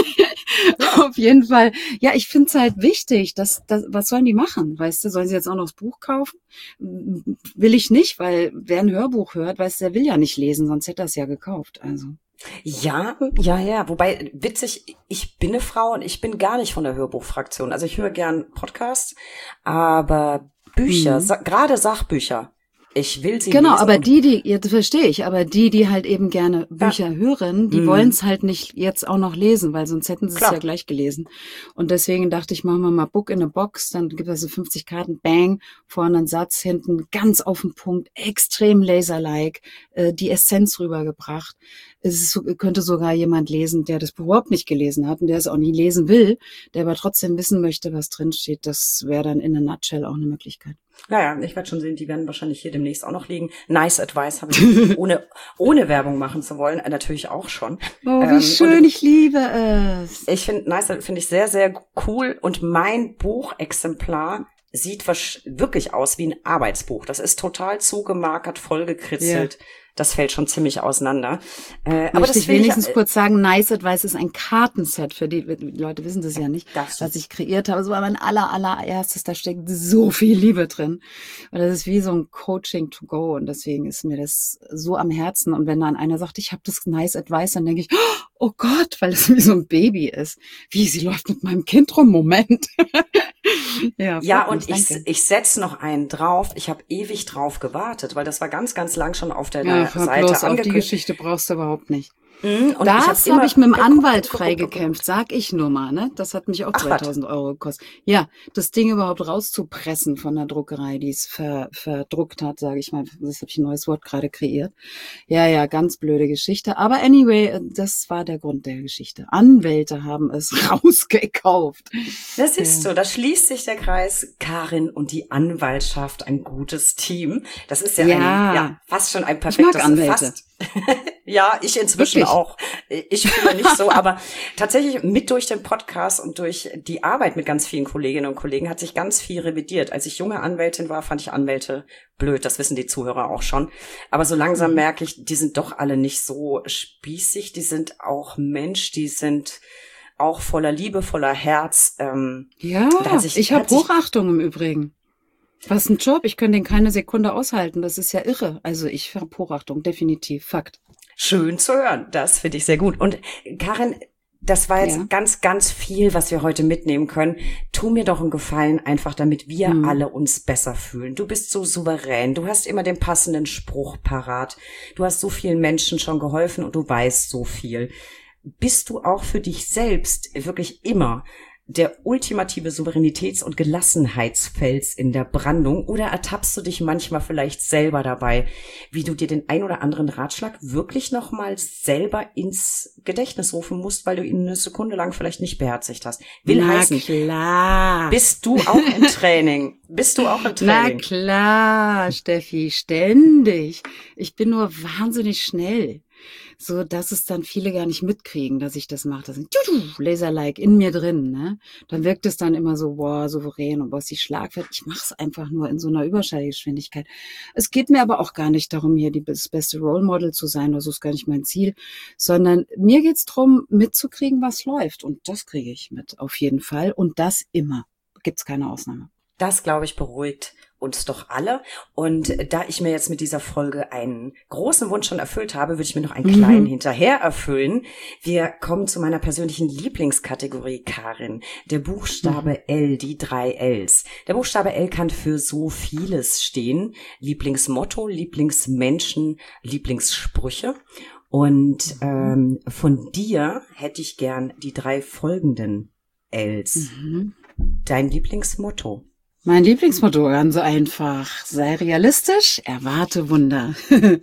Auf jeden Fall. Ja, ich finde es halt wichtig, dass, dass, was sollen die machen? Weißt du, sollen sie jetzt auch noch das Buch kaufen? Will ich nicht, weil wer ein Hörbuch hört, weißt du, der will ja nicht lesen, sonst hätte er es ja gekauft. Also. Ja, ja, ja. Wobei, witzig, ich bin eine Frau und ich bin gar nicht von der Hörbuchfraktion. Also ich höre gern Podcasts, aber Bücher, mhm. sa- gerade Sachbücher, Ich will sie Genau, lesen. aber die, die, jetzt verstehe ich, aber die, die halt eben gerne Bücher ja. hören, die mhm. wollen es halt nicht jetzt auch noch lesen, weil sonst hätten sie es ja gleich gelesen. Und deswegen dachte ich, machen wir mal Book in a Box, dann gibt es so fünfzig Karten, bang, vorne einen Satz, hinten ganz auf den Punkt, extrem laserlike, äh, die Essenz rübergebracht. Es ist, könnte sogar jemand lesen, der das überhaupt nicht gelesen hat und der es auch nie lesen will, der aber trotzdem wissen möchte, was drinsteht. Das wäre dann in a nutshell auch eine Möglichkeit. Naja, ich werde schon sehen, die werden wahrscheinlich hier demnächst auch noch liegen. Nice Advice habe ich, ohne ohne Werbung machen zu wollen, natürlich auch schon. Oh, wie ähm, schön, ich liebe es. Ich finde, Nice finde ich sehr, sehr cool. Und mein Buchexemplar sieht wirklich aus wie ein Arbeitsbuch. Das ist total zugemarkert, vollgekritzelt. Yeah. Das fällt schon ziemlich auseinander. Äh, aber das ich wenigstens ich, kurz sagen, Nice Advice ist ein Kartenset für die, die Leute wissen das ja nicht, das was ich kreiert habe. So war mein aller, allererstes, da steckt so viel Liebe drin. Und das ist wie so ein Coaching to go und deswegen ist mir das so am Herzen. Und wenn dann einer sagt, ich habe das Nice Advice, dann denke ich, oh Gott, weil es wie so ein Baby ist. Wie, sie läuft mit meinem Kind rum, Moment. ja, ja und mich, ich, ich setze noch einen drauf. Ich habe ewig drauf gewartet, weil das war ganz, ganz lang schon auf der ja, Seite bloß auf die Geschichte brauchst du überhaupt nicht. Mhm, und das habe hab ich mit dem geguckt, Anwalt geguckt, frei geguckt, gekämpft, sag ich nur mal, ne? Das hat mich auch Ach, zweitausend Euro gekostet. Ja, das Ding überhaupt rauszupressen von der Druckerei, die es ver, verdruckt hat, sage ich mal. Das habe ich ein neues Wort gerade kreiert. Ja, ja, ganz blöde Geschichte. Aber anyway, das war der Grund der Geschichte. Anwälte haben es rausgekauft. Das ist ja. so, da schließt sich der Kreis. Karin und die Anwaltschaft, ein gutes Team. Das ist ja, ja. Ein, ja fast schon ein perfektes, ich mag Anwälte. Fast ja, ich inzwischen Wirklich? auch. Ich fühle nicht so, aber tatsächlich mit durch den Podcast und durch die Arbeit mit ganz vielen Kolleginnen und Kollegen hat sich ganz viel revidiert. Als ich junge Anwältin war, fand ich Anwälte blöd. Das wissen die Zuhörer auch schon. Aber so langsam mhm. merke ich, die sind doch alle nicht so spießig. Die sind auch Mensch, die sind auch voller Liebe, voller Herz. Ähm, ja, sich, ich habe Hochachtung im Übrigen. Was ein Job, ich könnte den keine Sekunde aushalten, das ist ja irre. Also ich habe Hochachtung, definitiv, Fakt. Schön zu hören, das finde ich sehr gut. Und Karin, das war jetzt ja. ganz, ganz viel, was wir heute mitnehmen können. Tu mir doch einen Gefallen, einfach damit wir hm. alle uns besser fühlen. Du bist so souverän, du hast immer den passenden Spruch parat. Du hast so vielen Menschen schon geholfen und du weißt so viel. Bist du auch für dich selbst wirklich immer der ultimative Souveränitäts- und Gelassenheitsfels in der Brandung oder ertappst du dich manchmal vielleicht selber dabei, wie du dir den ein oder anderen Ratschlag wirklich nochmal selber ins Gedächtnis rufen musst, weil du ihn eine Sekunde lang vielleicht nicht beherzigt hast? Will Na heißen, klar. Bist du auch im Training? Bist du auch im Training? Na klar, Steffi, ständig. Ich bin nur wahnsinnig schnell. So, dass es dann viele gar nicht mitkriegen, dass ich das mache. Das sind Laser-like in mir drin, ne? Dann wirkt es dann immer so, boah, souverän und boah, die Schlagwert. Ich mache es einfach nur in so einer Überschallgeschwindigkeit. Es geht mir aber auch gar nicht darum, hier die, das beste Role Model zu sein, das ist gar nicht mein Ziel, sondern mir geht's drum, mitzukriegen, was läuft. Und das kriege ich mit, auf jeden Fall. Und das immer. Gibt's keine Ausnahme. Das, glaube ich, beruhigt uns doch alle. Und da ich mir jetzt mit dieser Folge einen großen Wunsch schon erfüllt habe, würde ich mir noch einen kleinen mhm. hinterher erfüllen. Wir kommen zu meiner persönlichen Lieblingskategorie, Karin. Der Buchstabe mhm. L, die drei Ls. Der Buchstabe L kann für so vieles stehen. Lieblingsmotto, Lieblingsmenschen, Lieblingssprüche. Und ähm, von dir hätte ich gern die drei folgenden Ls. Mhm. Dein Lieblingsmotto? Mein Lieblingsmotto, ganz einfach. Sei realistisch, erwarte Wunder.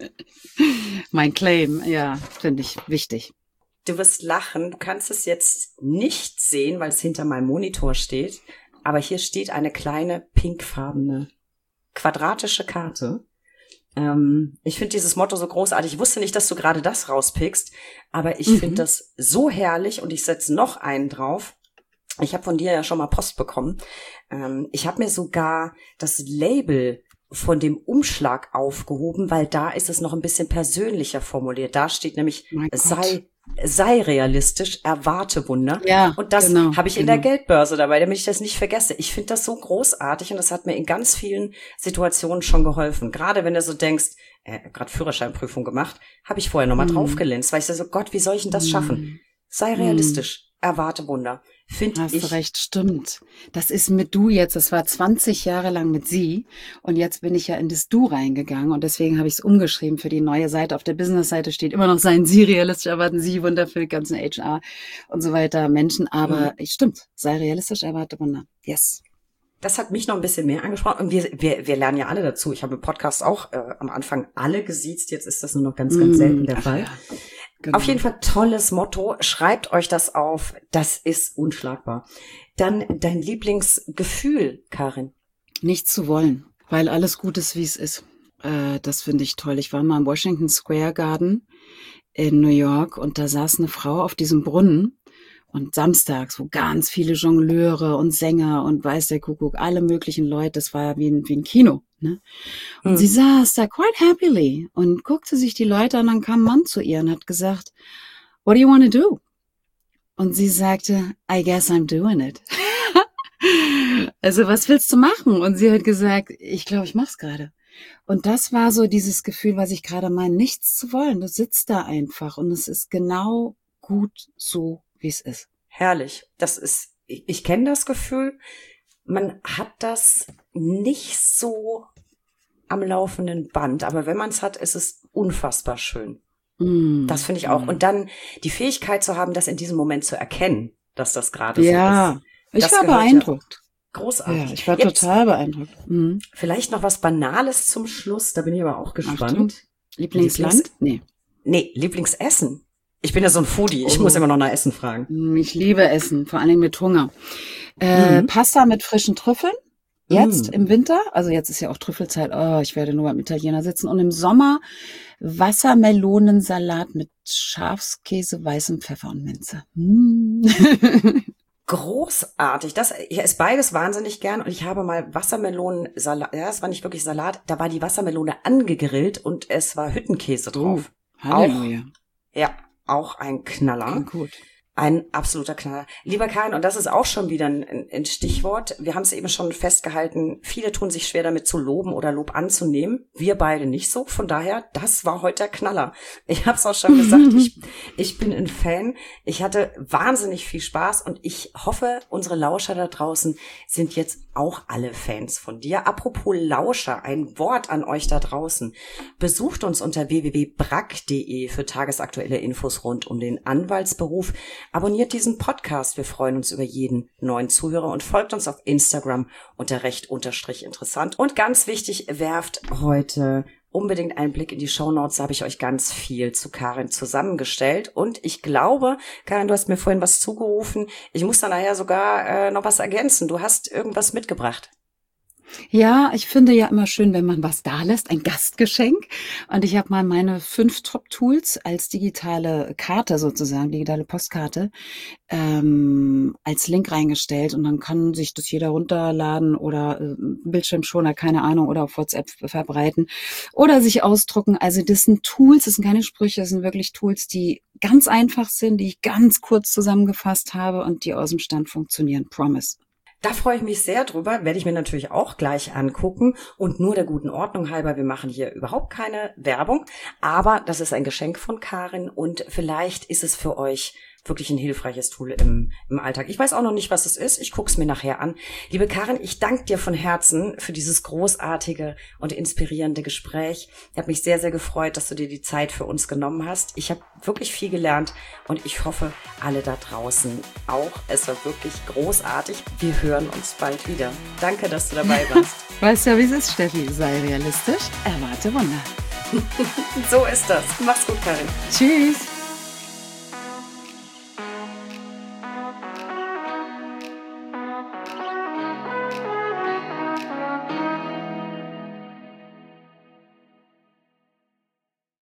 Mein Claim, ja, finde ich wichtig. Du wirst lachen, du kannst es jetzt nicht sehen, weil es hinter meinem Monitor steht, aber hier steht eine kleine pinkfarbene quadratische Karte. Ähm, ich finde dieses Motto so großartig. Ich wusste nicht, dass du gerade das rauspickst, aber ich mhm. finde das so herrlich und ich setze noch einen drauf. Ich habe von dir ja schon mal Post bekommen. Ähm, ich habe mir sogar das Label von dem Umschlag aufgehoben, weil da ist es noch ein bisschen persönlicher formuliert. Da steht nämlich, sei, sei realistisch, erwarte Wunder. Ja, und das genau, habe ich in genau. der Geldbörse dabei, damit ich das nicht vergesse. Ich finde das so großartig und das hat mir in ganz vielen Situationen schon geholfen. Gerade wenn du so denkst, äh, gerade Führerscheinprüfung gemacht, habe ich vorher nochmal mhm. draufgelinst, weil ich so, Gott, wie soll ich denn das schaffen? Sei realistisch. erwarte Wunder. Finde Hast ich. du recht, stimmt. Das ist mit du jetzt, das war zwanzig Jahre lang mit sie und jetzt bin ich ja in das Du reingegangen und deswegen habe ich es umgeschrieben für die neue Seite. Auf der Business-Seite steht immer noch seien Sie realistisch, erwarten Sie Wunder für die ganzen H R und so weiter Menschen, aber mhm. stimmt, sei realistisch, erwarte Wunder. Yes. Das hat mich noch ein bisschen mehr angesprochen und wir, wir, wir lernen ja alle dazu. Ich habe im Podcast auch äh, am Anfang alle gesiezt, jetzt ist das nur noch ganz, ganz selten der Ach, Fall. ja. Genau. Auf jeden Fall tolles Motto. Schreibt euch das auf. Das ist unschlagbar. Dann dein Lieblingsgefühl, Karin. Nichts zu wollen, weil alles gut ist, wie es ist. Äh, das finde ich toll. Ich war mal im Washington Square Garden in New York und da saß eine Frau auf diesem Brunnen und samstags, wo ganz viele Jongleure und Sänger und weiß der Kuckuck, alle möglichen Leute, das war wie ein, wie ein Kino. Ne? Und hm. sie saß da quite happily und guckte sich die Leute an, dann kam ein Mann zu ihr und hat gesagt, what do you want to do? Und sie sagte, I guess I'm doing it. Also was willst du machen? Und sie hat gesagt, ich glaube, ich mach's gerade. Und das war so dieses Gefühl, was ich gerade meine, nichts zu wollen. Du sitzt da einfach und es ist genau gut so, wie es ist. Herrlich. Das ist, ich, ich kenne das Gefühl. Man hat das nicht so am laufenden Band, aber wenn man es hat, ist es unfassbar schön. Mm. Das finde ich auch. Und dann die Fähigkeit zu haben, das in diesem Moment zu erkennen, dass das gerade ja, so ist. Ich das war beeindruckt. Ja großartig. Ja, ich war Jetzt total beeindruckt. Mhm. Vielleicht noch was Banales zum Schluss, da bin ich aber auch gespannt. Achtung. Lieblingsland? Lieblings- Nee. Nee, Lieblingsessen. Ich bin ja so ein Foodie, ich Oh. muss immer noch nach Essen fragen. Ich liebe Essen, vor allem mit Hunger. Äh, Mhm. Pasta mit frischen Trüffeln. Jetzt Mm. im Winter, also jetzt ist ja auch Trüffelzeit, oh, ich werde nur beim Italiener sitzen. Und im Sommer Wassermelonensalat mit Schafskäse, weißem Pfeffer und Minze. Mm. Großartig. Das, ich esse beides wahnsinnig gern und ich habe mal Wassermelonensalat, ja, es war nicht wirklich Salat, da war die Wassermelone angegrillt und es war Hüttenkäse drauf. Halleluja. Ja, auch ein Knaller. Klingt gut. Ein absoluter Knaller. Lieber Karin, und das ist auch schon wieder ein, ein Stichwort. Wir haben es eben schon festgehalten. Viele tun sich schwer damit zu loben oder Lob anzunehmen. Wir beide nicht so. Von daher, das war heute der Knaller. Ich habe es auch schon gesagt. ich, ich bin ein Fan. Ich hatte wahnsinnig viel Spaß und ich hoffe, unsere Lauscher da draußen sind jetzt auch alle Fans von dir. Apropos Lauscher, ein Wort an euch da draußen. Besucht uns unter w w w punkt brack punkt de für tagesaktuelle Infos rund um den Anwaltsberuf. Abonniert diesen Podcast. Wir freuen uns über jeden neuen Zuhörer und folgt uns auf Instagram unter recht unterstrich interessant. Und ganz wichtig, werft heute unbedingt einen Blick in die Shownotes. Da habe ich euch ganz viel zu Karin zusammengestellt. Und ich glaube, Karin, du hast mir vorhin was zugerufen. Ich muss da nachher sogar äh, noch was ergänzen. Du hast irgendwas mitgebracht. Ja, ich finde ja immer schön, wenn man was da lässt, ein Gastgeschenk. Und ich habe mal meine fünf Top-Tools als digitale Karte sozusagen, digitale Postkarte, ähm, als Link reingestellt. Und dann kann sich das jeder runterladen oder äh, Bildschirmschoner, keine Ahnung, oder auf WhatsApp verbreiten oder sich ausdrucken. Also das sind Tools, das sind keine Sprüche, das sind wirklich Tools, die ganz einfach sind, die ich ganz kurz zusammengefasst habe und die aus dem Stand funktionieren. Promise. Da freue ich mich sehr drüber, werde ich mir natürlich auch gleich angucken und nur der guten Ordnung halber, wir machen hier überhaupt keine Werbung, aber das ist ein Geschenk von Karin und vielleicht ist es für euch wirklich ein hilfreiches Tool im, im Alltag. Ich weiß auch noch nicht, was es ist, ich gucke es mir nachher an. Liebe Karin, ich danke dir von Herzen für dieses großartige und inspirierende Gespräch. Ich habe mich sehr, sehr gefreut, dass du dir die Zeit für uns genommen hast. Ich habe wirklich viel gelernt und ich hoffe, alle da draußen auch. Es war wirklich großartig. Wir hören uns bald wieder. Danke, dass du dabei warst. Weißt ja, wie es ist, Steffi. Sei realistisch, erwarte Wunder. So ist das. Mach's gut, Karin. Tschüss.